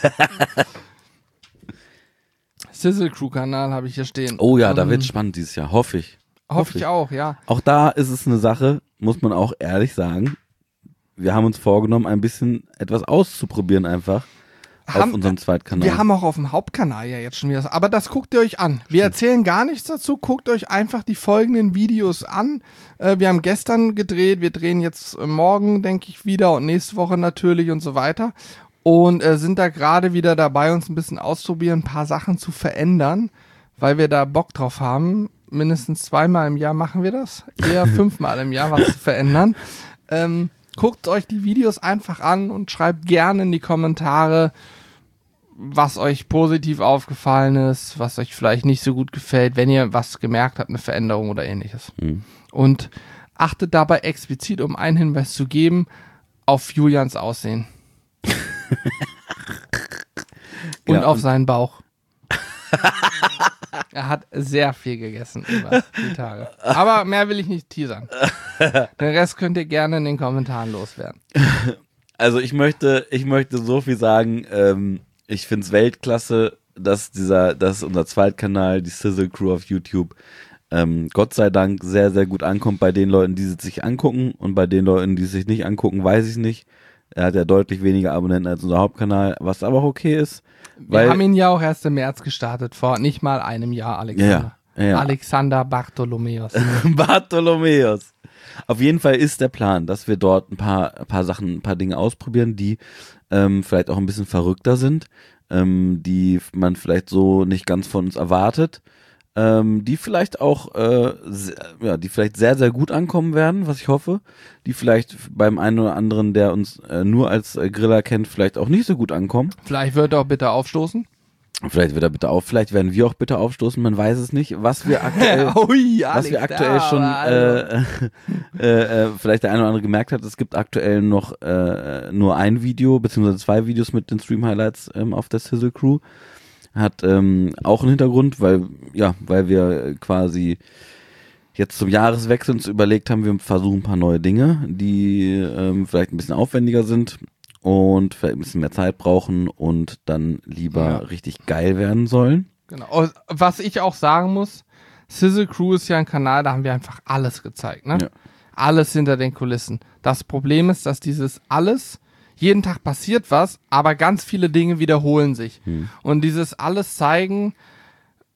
Sizzle Crew Kanal habe ich hier stehen. Oh ja, da Ähm, wird spannend dieses Jahr, hoffe ich. Hoffe ich auch, ja. Auch da ist es eine Sache, muss man auch ehrlich sagen. Wir haben uns vorgenommen, ein bisschen etwas auszuprobieren einfach Haben- auf unserem Zweitkanal. Wir haben auch auf dem Hauptkanal ja jetzt schon wieder, aber das guckt ihr euch an. Wir erzählen gar nichts dazu, guckt euch einfach die folgenden Videos an. Äh, wir haben gestern gedreht, wir drehen jetzt äh, morgen, denke ich, wieder und nächste Woche natürlich und so weiter. Und äh, sind da gerade wieder dabei, uns ein bisschen auszuprobieren, ein paar Sachen zu verändern, weil wir da Bock drauf haben. Mindestens zweimal im Jahr machen wir das, eher fünfmal im Jahr was zu verändern. Ähm, guckt euch die Videos einfach an und schreibt gerne in die Kommentare, was euch positiv aufgefallen ist, was euch vielleicht nicht so gut gefällt, wenn ihr was gemerkt habt, eine Veränderung oder ähnliches. Mhm. Und achtet dabei explizit, um einen Hinweis zu geben, auf Julians Aussehen. Und Ja, auf und- seinen Bauch. Er hat sehr viel gegessen über die Tage. Aber mehr will ich nicht teasern. Den Rest könnt ihr gerne in den Kommentaren loswerden. Also ich möchte, ich möchte so viel sagen, ähm, ich finde es Weltklasse, dass dieser, dass unser Zweitkanal, die Sizzle Crew auf YouTube, ähm, Gott sei Dank sehr, sehr gut ankommt bei den Leuten, die es sich angucken, und bei den Leuten, die es sich nicht angucken, weiß ich nicht. Er hat ja deutlich weniger Abonnenten als unser Hauptkanal, was aber auch okay ist. Wir Weil, haben ihn ja auch erst im März gestartet, vor nicht mal einem Jahr, Alexander. Ja, ja. Alexander Bartholomäus. Bartholomäus. Auf jeden Fall ist der Plan, dass wir dort ein paar, ein paar Sachen, ein paar Dinge ausprobieren, die ähm, vielleicht auch ein bisschen verrückter sind, ähm, die man vielleicht so nicht ganz von uns erwartet, ähm, die vielleicht auch, äh, sehr, ja, die vielleicht sehr, sehr gut ankommen werden, was ich hoffe, die vielleicht beim einen oder anderen, der uns äh, nur als äh, Griller kennt, vielleicht auch nicht so gut ankommen. Vielleicht wird er auch bitte aufstoßen. Vielleicht wird er bitte auf, vielleicht werden wir auch bitte aufstoßen, man weiß es nicht, was wir aktuell Ui, was wir Alex, aktuell ja, schon also. äh, äh, äh, vielleicht der eine oder andere gemerkt hat, es gibt aktuell noch äh, nur ein Video, beziehungsweise zwei Videos mit den Stream-Highlights ähm, auf der Sizzle Crew. Hat ähm, auch einen Hintergrund, weil, ja, weil wir quasi jetzt zum Jahreswechsel uns überlegt haben, wir versuchen ein paar neue Dinge, die ähm, vielleicht ein bisschen aufwendiger sind und vielleicht ein bisschen mehr Zeit brauchen und dann lieber Ja. richtig geil werden sollen. Genau. Und was ich auch sagen muss, Sizzle Crew ist ja ein Kanal, da haben wir einfach alles gezeigt, ne? Ja. Alles hinter den Kulissen. Das Problem ist, dass dieses alles, jeden Tag passiert was, aber ganz viele Dinge wiederholen sich. Hm. Und dieses alles zeigen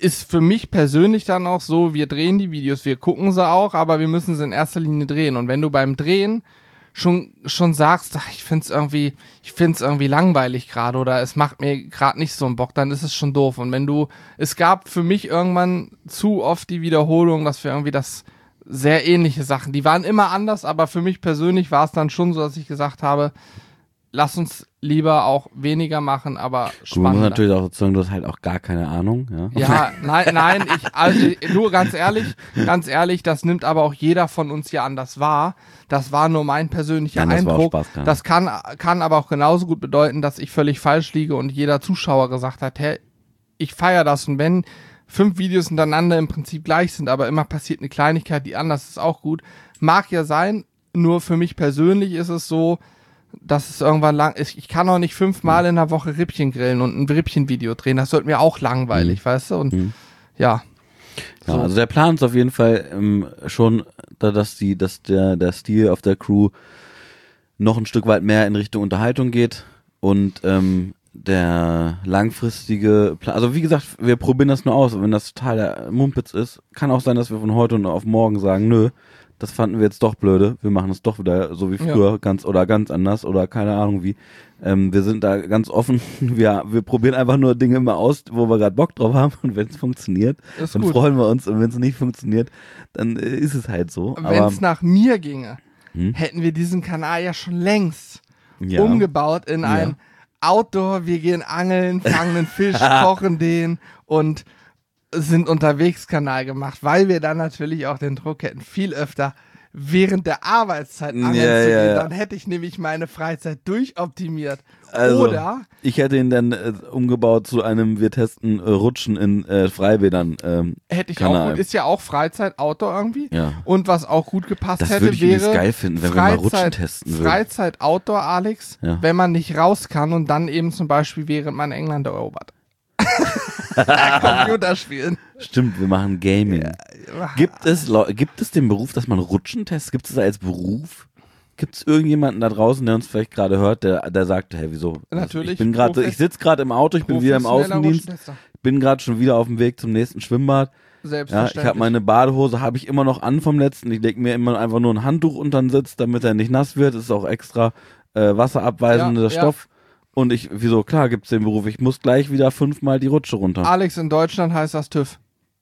ist für mich persönlich dann auch so, wir drehen die Videos, wir gucken sie auch, aber wir müssen sie in erster Linie drehen. Und wenn du beim Drehen schon schon sagst, ach, ich find's irgendwie, ich find's irgendwie langweilig gerade oder es macht mir gerade nicht so einen Bock, dann ist es schon doof. Und wenn du, es gab für mich irgendwann zu oft die Wiederholung, dass wir irgendwie das sehr ähnliche Sachen, die waren immer anders, aber für mich persönlich war es dann schon so, dass ich gesagt habe, lass uns lieber auch weniger machen, aber spannender. Du musst natürlich auch sagen, du hast halt auch gar keine Ahnung, ja? Ja, nein, nein, ich, also nur ganz ehrlich, ganz ehrlich, das nimmt aber auch jeder von uns hier anders wahr. Das war nur mein persönlicher Nein, das war auch Eindruck. Spaß, klar. Das kann, kann aber auch genauso gut bedeuten, dass ich völlig falsch liege und jeder Zuschauer gesagt hat, hey, ich feiere das und wenn fünf Videos hintereinander im Prinzip gleich sind, aber immer passiert eine Kleinigkeit, die anders ist, auch gut. Mag ja sein, nur für mich persönlich ist es so, dass es irgendwann lang ist. Ich kann auch nicht fünfmal in der Woche Rippchen grillen und ein Rippchen-Video drehen. Das wird mir auch langweilig, mhm. weißt du? Und mhm. ja. Ja, so. Also der Plan ist auf jeden Fall ähm, schon, da, dass die, dass der, der Stil auf der Crew noch ein Stück weit mehr in Richtung Unterhaltung geht und ähm, der langfristige Plan, also wie gesagt, wir probieren das nur aus und wenn das total der Mumpitz ist, kann auch sein, dass wir von heute auf morgen sagen, nö, das fanden wir jetzt doch blöde, wir machen es doch wieder so wie früher, ja. ganz oder ganz anders oder keine Ahnung wie. Ähm, wir sind da ganz offen, wir, wir probieren einfach nur Dinge immer aus, wo wir gerade Bock drauf haben und wenn es funktioniert, ist dann gut. Freuen wir uns und wenn es nicht funktioniert, dann äh, ist es halt so. Wenn es nach mir ginge, hm? hätten wir diesen Kanal ja schon längst ja. umgebaut in ja. ein Outdoor, wir gehen angeln, fangen einen Fisch, kochen den und sind unterwegs Kanal gemacht, weil wir dann natürlich auch den Druck hätten, viel öfter während der Arbeitszeit angeln ja, zu gehen. Ja, ja. Dann hätte ich nämlich meine Freizeit durchoptimiert. Also, Oder ich hätte ihn dann äh, umgebaut zu einem wir testen äh, Rutschen in äh, Freibädern ähm, Hätte ich Kanal. auch gut, ist ja auch Freizeit, Outdoor irgendwie. Ja. Und was auch gut gepasst das hätte, würde ich wäre geil finden, wenn Freizeit, wir mal Rutschen testen würden. Freizeit, Outdoor, Alex, ja. wenn man nicht raus kann und dann eben zum Beispiel während man England erobert. Computerspielen. Stimmt, wir machen Gaming. Ja, gibt es, gibt es den Beruf, dass man Rutschen testet? Gibt es das als Beruf? Gibt es irgendjemanden da draußen, der uns vielleicht gerade hört, der, der sagt, hey, wieso? Natürlich. Ich bin gerade, ich sitze gerade im Auto, ich bin wieder im Außendienst, bin gerade schon wieder auf dem Weg zum nächsten Schwimmbad. Selbstverständlich. Ja, ich habe meine Badehose, habe ich immer noch an vom letzten. Ich lege mir immer einfach nur ein Handtuch unter den Sitz, damit er nicht nass wird. Das ist auch extra äh, wasserabweisender ja, Stoff. Ja. Und ich, wieso, klar gibt's den Beruf, ich muss gleich wieder fünfmal die Rutsche runter. Alex, in Deutschland heißt das TÜV.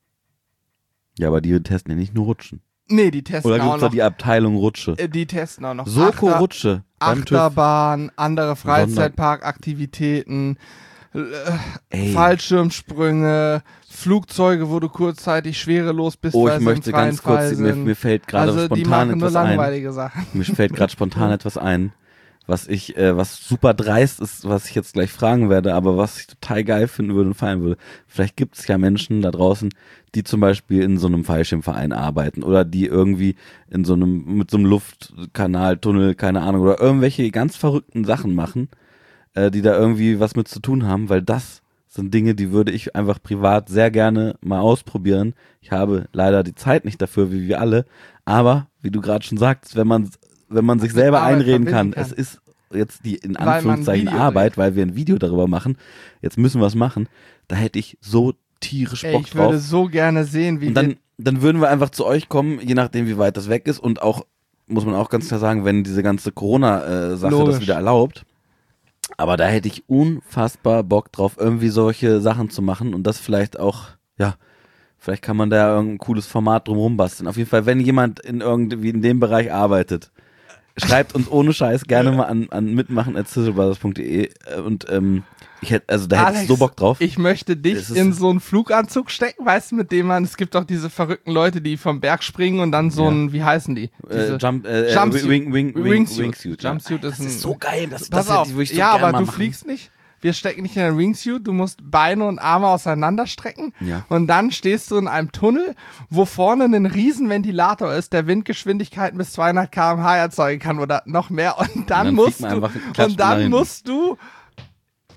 Ja, aber die testen ja nicht nur Rutschen. Nee, die testen Oder auch gibt's noch. da die Abteilung Rutsche? Äh, die testen auch noch. Soko Achter, Rutsche. Achterbahn, andere Freizeitparkaktivitäten, äh, Fallschirmsprünge, Flugzeuge, wo du kurzzeitig schwerelos bist, oh, weil ich möchte ganz kurz, mir, mir fällt gerade also spontan etwas langweilige ein. Sachen. Mir fällt gerade spontan etwas ein, was ich, äh, was super dreist ist, was ich jetzt gleich fragen werde, aber was ich total geil finden würde und feiern würde. Vielleicht gibt es ja Menschen da draußen, die zum Beispiel in so einem Fallschirmverein arbeiten oder die irgendwie in so einem, mit so einem Luftkanal, Tunnel, keine Ahnung, oder irgendwelche ganz verrückten Sachen machen, äh, die da irgendwie was mit zu tun haben, weil das sind Dinge, die würde ich einfach privat sehr gerne mal ausprobieren. Ich habe leider die Zeit nicht dafür, wie wir alle, aber wie du gerade schon sagst, wenn man wenn man sich selber einreden kann, kann, es ist jetzt die in Anführungszeichen Arbeit, weil wir ein Video darüber machen, jetzt müssen wir es machen, da hätte ich so tierisch Bock Ey, ich drauf. würde so gerne sehen, wie und dann, dann würden wir einfach zu euch kommen, je nachdem wie weit das weg ist und auch, muss man auch ganz klar sagen, wenn diese ganze Corona-Sache äh, das wieder erlaubt, aber da hätte ich unfassbar Bock drauf, irgendwie solche Sachen zu machen und das vielleicht auch, ja, vielleicht kann man da ja irgendein cooles Format drumherum basteln. Auf jeden Fall, wenn jemand in irgendwie in dem Bereich arbeitet, schreibt uns ohne Scheiß gerne mal an, an mitmachen at sizzlebrothers punkt de und ähm, ich hätte, also da hätte ich so Bock drauf. Ich möchte dich in so einen Fluganzug stecken, weißt du, mit dem man, es gibt doch diese verrückten Leute, die vom Berg springen und dann so ein, ja. wie heißen die? Diese äh, Jump, äh, Jumpsuit. Wing, wing, wing, Wingsuit. Wingsuit. Jumpsuit ist, das ist so geil. Das, pass das auf, ich, ich so ja, aber du machen. fliegst nicht. Wir stecken nicht in einen Wingsuit, du musst Beine und Arme auseinanderstrecken ja. und dann stehst du in einem Tunnel, wo vorne ein riesen Ventilator ist, der Windgeschwindigkeiten bis zweihundert Kilometer pro Stunde erzeugen kann oder noch mehr und dann, und dann musst du und dann musst du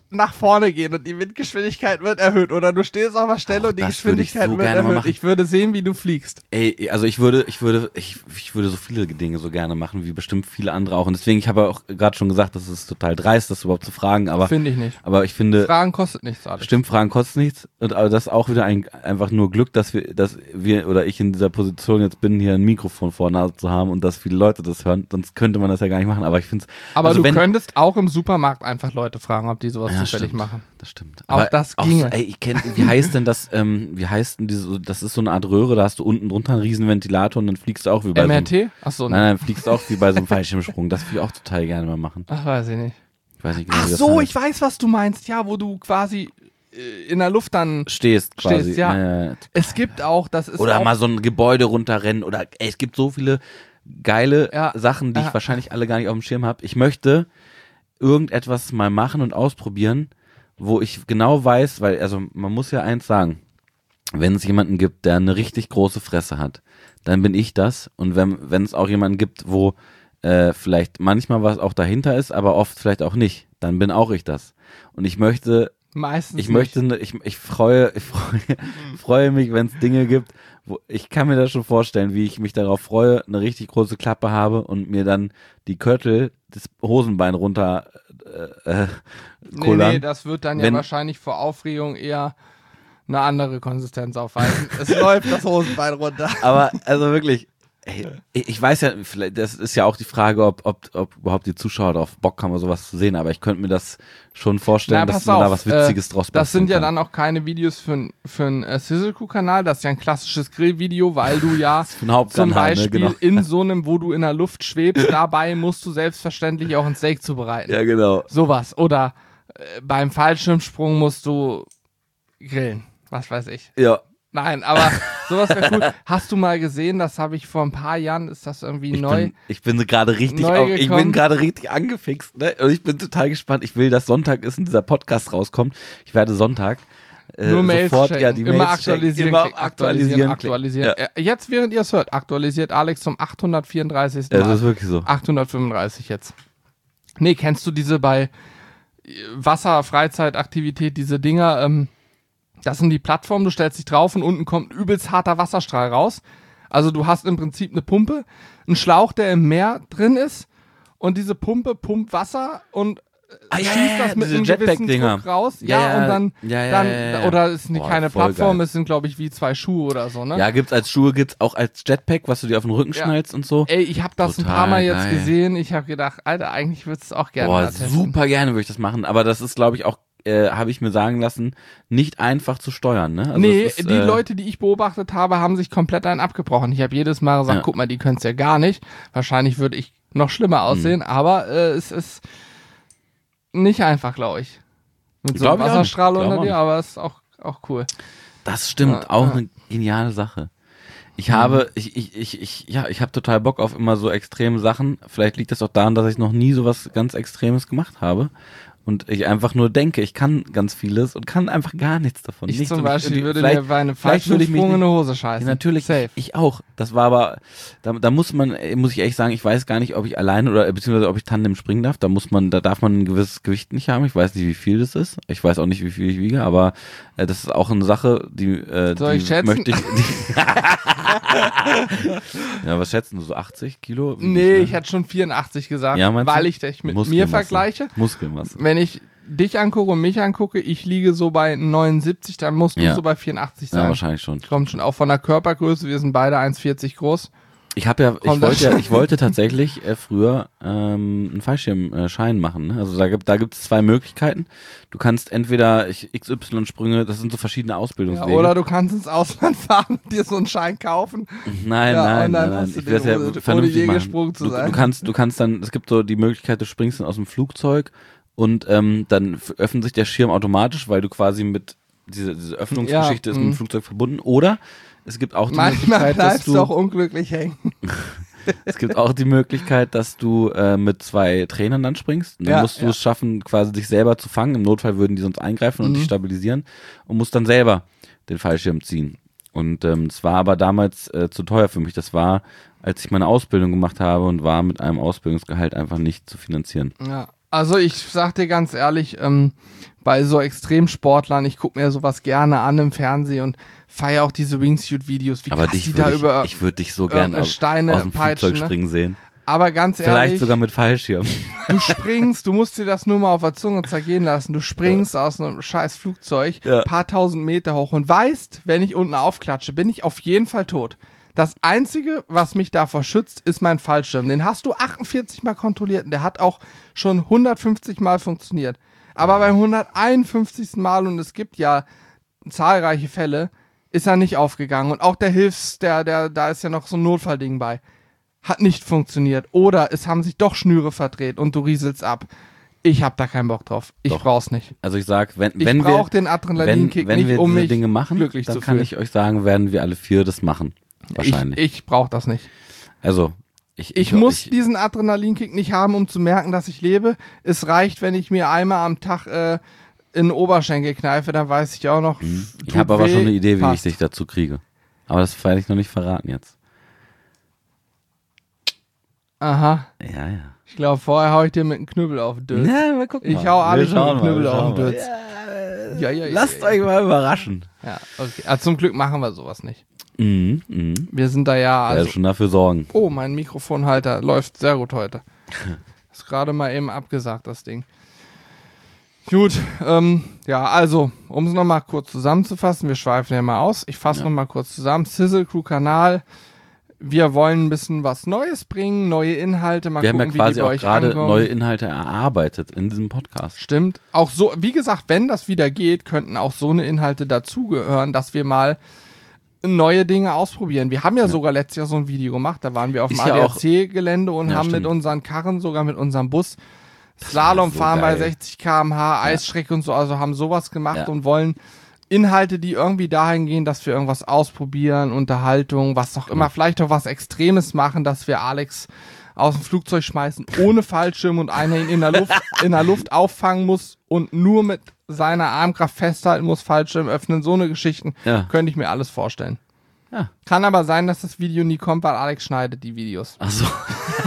nach vorne gehen und die Windgeschwindigkeit wird erhöht. Oder du stehst auf der Stelle Auch und die das würde ich Geschwindigkeit so wird gerne mal erhöht. machen. Ich würde sehen, wie du fliegst. Ey, also ich würde, ich würde, ich, ich würde so viele Dinge so gerne machen, wie bestimmt viele andere auch. Und deswegen, ich habe auch gerade schon gesagt, das ist total dreist, das überhaupt zu fragen, aber, Finde ich nicht. aber ich finde, Fragen kostet nichts, Alex. stimmt, Fragen kosten nichts. Und aber das ist auch wieder ein, einfach nur Glück, dass wir, dass wir oder ich in dieser Position jetzt bin, hier ein Mikrofon vor der Nase zu haben und dass viele Leute das hören. Sonst könnte man das ja gar nicht machen. Aber ich finde es. Aber also du wenn, könntest auch im Supermarkt einfach Leute fragen, ob die sowas Ja, zufällig stimmt. machen. Das stimmt. Auch Aber das auch ginge. so, ey, ich kenn, wie heißt denn das, ähm, wie heißt denn diese, das ist so eine Art Röhre, da hast du unten drunter einen riesen Ventilator und dann fliegst du auch wie bei M R so einem, T? Achso, nein, nein, fliegst du auch wie bei so einem Fallschirmsprung. Das würde ich auch total gerne mal machen. Ach, weiß ich nicht. Ich weiß nicht genau, Ach wie das so, heißt. ich weiß, was du meinst. Ja, wo du quasi äh, in der Luft dann Stehst quasi. stehst. Ja. Ja, ja. Es gibt auch, das ist Oder auch, mal so ein Gebäude runterrennen oder ey, es gibt so viele geile Ja, Sachen, die ja. ich wahrscheinlich alle gar nicht auf dem Schirm habe. Ich möchte irgendetwas mal machen und ausprobieren, wo ich genau weiß, weil, also man muss ja eins sagen, wenn es jemanden gibt, der eine richtig große Fresse hat, dann bin ich das. Und wenn wenn es auch jemanden gibt, wo äh, vielleicht manchmal was auch dahinter ist, aber oft vielleicht auch nicht, dann bin auch ich das. Und ich möchte meistens ich möchte, nicht. ne- ich, ich freue, ich freue, freue mich, wenn es Dinge gibt, wo ich kann mir das schon vorstellen, wie ich mich darauf freue, eine richtig große Klappe habe und mir dann die Köttel das Hosenbein runter äh, äh, Nee, kullern. nee, das wird dann ja Wenn- wahrscheinlich vor Aufregung eher eine andere Konsistenz aufweisen. Es läuft das Hosenbein runter. Aber also wirklich, ey, ich weiß ja, vielleicht, das ist ja auch die Frage, ob, ob, ob überhaupt die Zuschauer darauf Bock haben, sowas zu sehen. Aber ich könnte mir das schon vorstellen, Na, dass pass man da auf, was Witziges äh, draus Das sind basteln ja kann. dann auch keine Videos für, n- für einen äh, Sizzle Crew Kanal. Das ist ja ein klassisches Grillvideo, weil du ja Für einen Hauptkanal, zum Beispiel ne? Genau. in so einem, wo du in der Luft schwebst, dabei musst du selbstverständlich auch ein Steak zubereiten. Ja, genau. Sowas. Oder äh, beim Fallschirmsprung musst du grillen. Was weiß ich. Ja. Nein, aber sowas wäre cool. Hast du mal gesehen, das habe ich vor ein paar Jahren, ist das irgendwie Ich neu? bin, ich bin so gerade richtig, neu auf, ich bin gekommen. gerade richtig angefixt, ne? Und ich bin total gespannt. Ich will, dass Sonntag ist und dieser Podcast rauskommt. Ich werde Sonntag äh, Nur Mails sofort checken. ja die Immer Mails aktualisieren, checken, immer klicken, aktualisieren, aktualisieren. Ja. Äh, Jetzt, während ihr es hört, aktualisiert Alex zum achthundertvierunddreißigsten Ja, das Mal. ist wirklich so. achthundertfünfunddreißig jetzt. Nee, kennst du diese bei äh, Wasser-Freizeitaktivität, diese Dinger, ähm, das sind die Plattformen, du stellst dich drauf und unten kommt ein übelst harter Wasserstrahl raus. Also du hast im Prinzip eine Pumpe, einen Schlauch, der im Meer drin ist und diese Pumpe pumpt Wasser und Ah, ja, schießt ja, ja, das mit diese einem gewissen Jetpack-Dinger. Druck raus. Ja, Ja, ja, und dann, ja, ja, dann ja, ja. oder es ist nicht Boah, keine voll Plattform, geil. es sind glaube ich wie zwei Schuhe oder so, ne? Ja, gibt's als Schuhe, gibt's auch als Jetpack, was du dir auf den Rücken Ja. schnallst und so. Ey, ich habe das ein Total paar Mal jetzt geil. gesehen. Ich habe gedacht, Alter, eigentlich würdest du es auch gerne Boah, mal testen. super gerne würde ich das machen. Aber das ist, glaube ich, auch, äh, habe ich mir sagen lassen, nicht einfach zu steuern, ne? Also nee, es ist, die äh, Leute, die ich beobachtet habe, haben sich komplett einen abgebrochen. Ich habe jedes Mal gesagt, Ja. guck mal, die können es ja gar nicht. Wahrscheinlich würde ich noch schlimmer aussehen, Mhm. aber äh, es ist nicht einfach, glaube ich. Mit so einem Glaub ich auch nicht. Wasserstrahl Glaub unter auch dir, nicht. aber es ist auch, auch cool. Das stimmt, Ja, auch ja. eine geniale Sache. Ich Mhm. habe, ich, ich, ich, ich, ja, ich habe total Bock auf immer so extreme Sachen. Vielleicht liegt das auch daran, dass ich noch nie so was ganz Extremes gemacht habe. Und ich einfach nur denke, ich kann ganz vieles und kann einfach gar nichts davon. Ich Nichts. zum Und Beispiel würde vielleicht- mir bei einem vielleicht würde ich mich Fallschirmsprung in nicht- eine Hose scheißen. Ja, natürlich, Safe. ich auch. Das war aber, da, da muss man, äh, muss ich ehrlich sagen, ich weiß gar nicht, ob ich alleine oder äh, beziehungsweise ob ich Tandem springen darf. Da muss man, da darf man ein gewisses Gewicht nicht haben. Ich weiß nicht, wie viel das ist. Ich weiß auch nicht, wie viel ich wiege, aber äh, das ist auch eine Sache, die, äh, Soll die ich schätzen? möchte ich. Die ja, was schätzen du, so achtzig Kilo? Wie Nee, viel? ich hätte schon vierundachtzig gesagt, Ja, meinst du? weil ich dich mit mir Muskelmasse. vergleiche. Muskelmasse. Wenn ich dich angucke und mich angucke, ich liege so bei neunundsiebzig, dann musst du Ja. so bei vierundachtzig Ja, sein. wahrscheinlich schon. Kommt schon auch von der Körpergröße, wir sind beide eins vierzig groß. Ich habe ja, ich Kommt das wollte ja, schon? ich wollte tatsächlich äh, früher ähm, einen Fallschirmschein machen. Ne? Also da gibt, da gibt es zwei Möglichkeiten. Du kannst entweder ich, X Y-Sprünge, das sind so verschiedene Ja, Ausbildungswege. oder du kannst ins Ausland fahren und dir so einen Schein kaufen. Nein, Ja, nein, und dann nein, nein. hast du Ich will das den ja ohne- ohne vernünftig je machen. gesprungen zu du, sein. du kannst, du kannst dann, es gibt so die Möglichkeit, du springst dann aus dem Flugzeug und ähm, dann f- öffnet sich der Schirm automatisch, weil du quasi mit diese, diese Öffnungsgeschichte Ja, ist mit dem mh. Flugzeug verbunden. Oder es gibt auch die Manchmal Möglichkeit, dass bleibst du du auch unglücklich hängen. Es gibt auch die Möglichkeit, dass du äh, mit zwei Trainern dann springst. Und dann Ja, musst du ja. es schaffen, quasi dich selber zu fangen. Im Notfall würden die sonst eingreifen und Mhm. dich stabilisieren und musst dann selber den Fallschirm ziehen. Und ähm, es war aber damals äh, zu teuer für mich. Das war, als ich meine Ausbildung gemacht habe und war mit einem Ausbildungsgehalt einfach nicht zu finanzieren. Ja. Also ich sag dir ganz ehrlich, ähm, bei so Extremsportlern, ich gucke mir sowas gerne an im Fernsehen und feiere auch diese Wingsuit-Videos, wie Aber krass dich die würd da ich, über ich würde dich so gerne aus, Steine aus dem peitschen, Flugzeug springen ne? sehen. Aber ganz Vielleicht ehrlich, sogar mit Fallschirm. du springst, du musst dir das nur mal auf der Zunge zergehen lassen, du springst aus einem scheiß Flugzeug, Ja. paar tausend Meter hoch und weißt, wenn ich unten aufklatsche, bin ich auf jeden Fall tot. Das Einzige, was mich davor schützt, ist mein Fallschirm. Den hast du achtundvierzig Mal kontrolliert und der hat auch schon hundertfünfzig Mal funktioniert. Aber beim hunderteinundfünfzigsten Mal, und es gibt ja zahlreiche Fälle, ist er nicht aufgegangen. Und auch der Hilfs, der, der, da ist ja noch so ein Notfallding bei, hat nicht funktioniert. Oder es haben sich doch Schnüre verdreht und du rieselst ab. Ich hab da keinen Bock drauf. Ich Doch. brauch's nicht. Also ich sag, wenn, Ich wenn wir, brauch den wenn, Adrenalinkick wenn nicht, wir um diese mich Dinge machen, glücklich dann zu kann fühlen. ich euch sagen, werden wir alle vier das machen. Wahrscheinlich. Ich, ich brauch das nicht. Also, ich, Ich, muss diesen Adrenalinkick nicht haben, um zu merken, dass ich lebe. Es reicht, wenn ich mir einmal am Tag äh, in den Oberschenkel kneife, dann weiß ich auch noch. Hm. Ich tut habe aber weh, schon eine Idee, wie passt. ich dich dazu kriege. Aber das werde ich noch nicht verraten jetzt. Aha. Ja, ja. Ich glaube, vorher hau ich dir mit einem Knüppel auf den Dötz. Ja, mal gucken. Ich mal. hau Wir alle schon schauen mit dem mal, Knüppel wir auf schauen den mal. Dötz. Ja, Ja, ja, ja, Lasst ja, euch mal überraschen. Ja, okay. Also zum Glück machen wir sowas nicht. Mhm, mhm. Wir sind da ja. Also Also, schon dafür sorgen. oh, mein Mikrofonhalter läuft sehr gut heute. Ist gerade mal eben abgesagt, das Ding. Gut, ähm, ja, also, um es nochmal kurz zusammenzufassen, wir schweifen ja mal aus. Ich fasse Ja. nochmal kurz zusammen. Sizzle Crew Kanal. Wir wollen ein bisschen was Neues bringen, neue Inhalte, mal Wir haben ja gucken, quasi wie die bei auch euch gerade ankommen. neue Inhalte erarbeitet in diesem Podcast. Stimmt. Auch so, wie gesagt, wenn das wieder geht, könnten auch so eine Inhalte dazugehören, dass wir mal neue Dinge ausprobieren. Wir haben ja, sogar letztes Jahr so ein Video gemacht, da waren wir auf dem Ist ja A D A auch- C-Gelände und Ja, haben stimmt. mit unseren Karren, sogar mit unserem Bus, Slalom so fahren bei geil. sechzig Kilometer pro Stunde, Eisstrecke und so, also haben sowas gemacht Ja. und wollen Inhalte, die irgendwie dahin gehen, dass wir irgendwas ausprobieren, Unterhaltung, was auch immer, vielleicht auch was Extremes machen, dass wir Alex aus dem Flugzeug schmeißen, ohne Fallschirm und einer ihn in der Luft, in der Luft auffangen muss und nur mit seiner Armkraft festhalten muss, Fallschirm öffnen, so eine Geschichten, Ja. könnte ich mir alles vorstellen. Ja. Kann aber sein, dass das Video nie kommt, weil Alex schneidet die Videos. Ach so.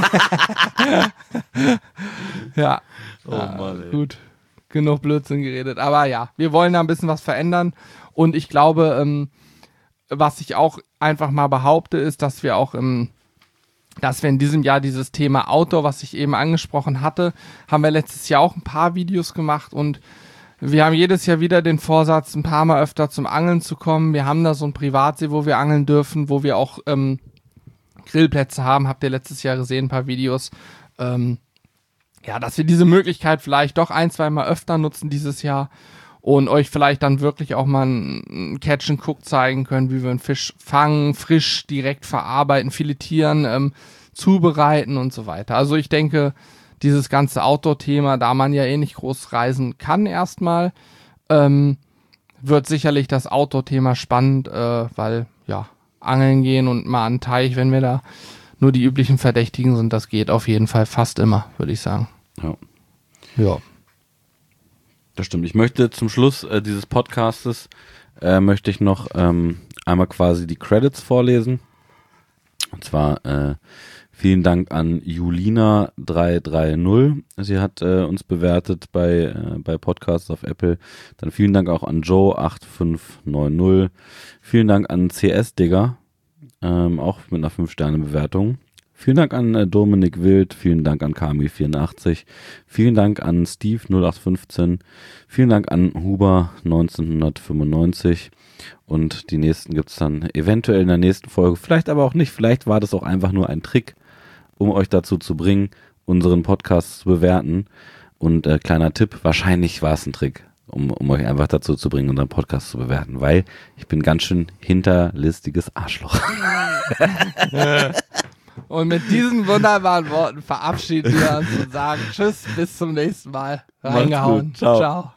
Ja. Oh Ja, Mann, ey. gut. Genug Blödsinn geredet. Aber ja, wir wollen da ein bisschen was verändern. Und ich glaube, ähm, was ich auch einfach mal behaupte, ist, dass wir auch im, dass wir in diesem Jahr dieses Thema Outdoor, was ich eben angesprochen hatte, haben wir letztes Jahr auch ein paar Videos gemacht und wir haben jedes Jahr wieder den Vorsatz, ein paar Mal öfter zum Angeln zu kommen. Wir haben da so ein Privatsee, wo wir angeln dürfen, wo wir auch ähm, Grillplätze haben. Habt ihr letztes Jahr gesehen, ein paar Videos. Ähm, ja, dass wir diese Möglichkeit vielleicht doch ein, zwei Mal öfter nutzen dieses Jahr und euch vielleicht dann wirklich auch mal ein Catch and Cook zeigen können, wie wir einen Fisch fangen, frisch direkt verarbeiten, filetieren, ähm, zubereiten und so weiter. Also ich denke, dieses ganze Outdoor-Thema, da man ja eh nicht groß reisen kann erstmal, ähm, wird sicherlich das Outdoor-Thema spannend, äh, weil ja, angeln gehen und mal an den Teich, wenn wir da nur die üblichen Verdächtigen sind, das geht auf jeden Fall fast immer, würde ich sagen. Ja. Ja. Das stimmt. Ich möchte zum Schluss äh, dieses Podcastes äh, möchte ich noch ähm, einmal quasi die Credits vorlesen. Und zwar äh, vielen Dank an Julina drei drei null. Sie hat äh, uns bewertet bei äh, bei Podcasts auf Apple. Dann vielen Dank auch an Joe acht fünf neun null. Vielen Dank an C S Digger, ähm, auch mit einer fünf Sterne Bewertung. Vielen Dank an äh, Dominik Wild, vielen Dank an Kami vierundachtzig, vielen Dank an Steve null acht fünfzehn, vielen Dank an Huber neunzehnhundertfünfundneunzig und die nächsten gibt's dann eventuell in der nächsten Folge, vielleicht aber auch nicht, vielleicht war das auch einfach nur ein Trick, um euch dazu zu bringen, unseren Podcast zu bewerten und äh, kleiner Tipp, wahrscheinlich war es ein Trick, um, um euch einfach dazu zu bringen, unseren Podcast zu bewerten, weil ich bin ganz schön hinterlistiges Arschloch. Und mit diesen wunderbaren Worten verabschieden wir uns und sagen Tschüss, bis zum nächsten Mal. Macht's Reingehauen. gut. Ciao. Ciao.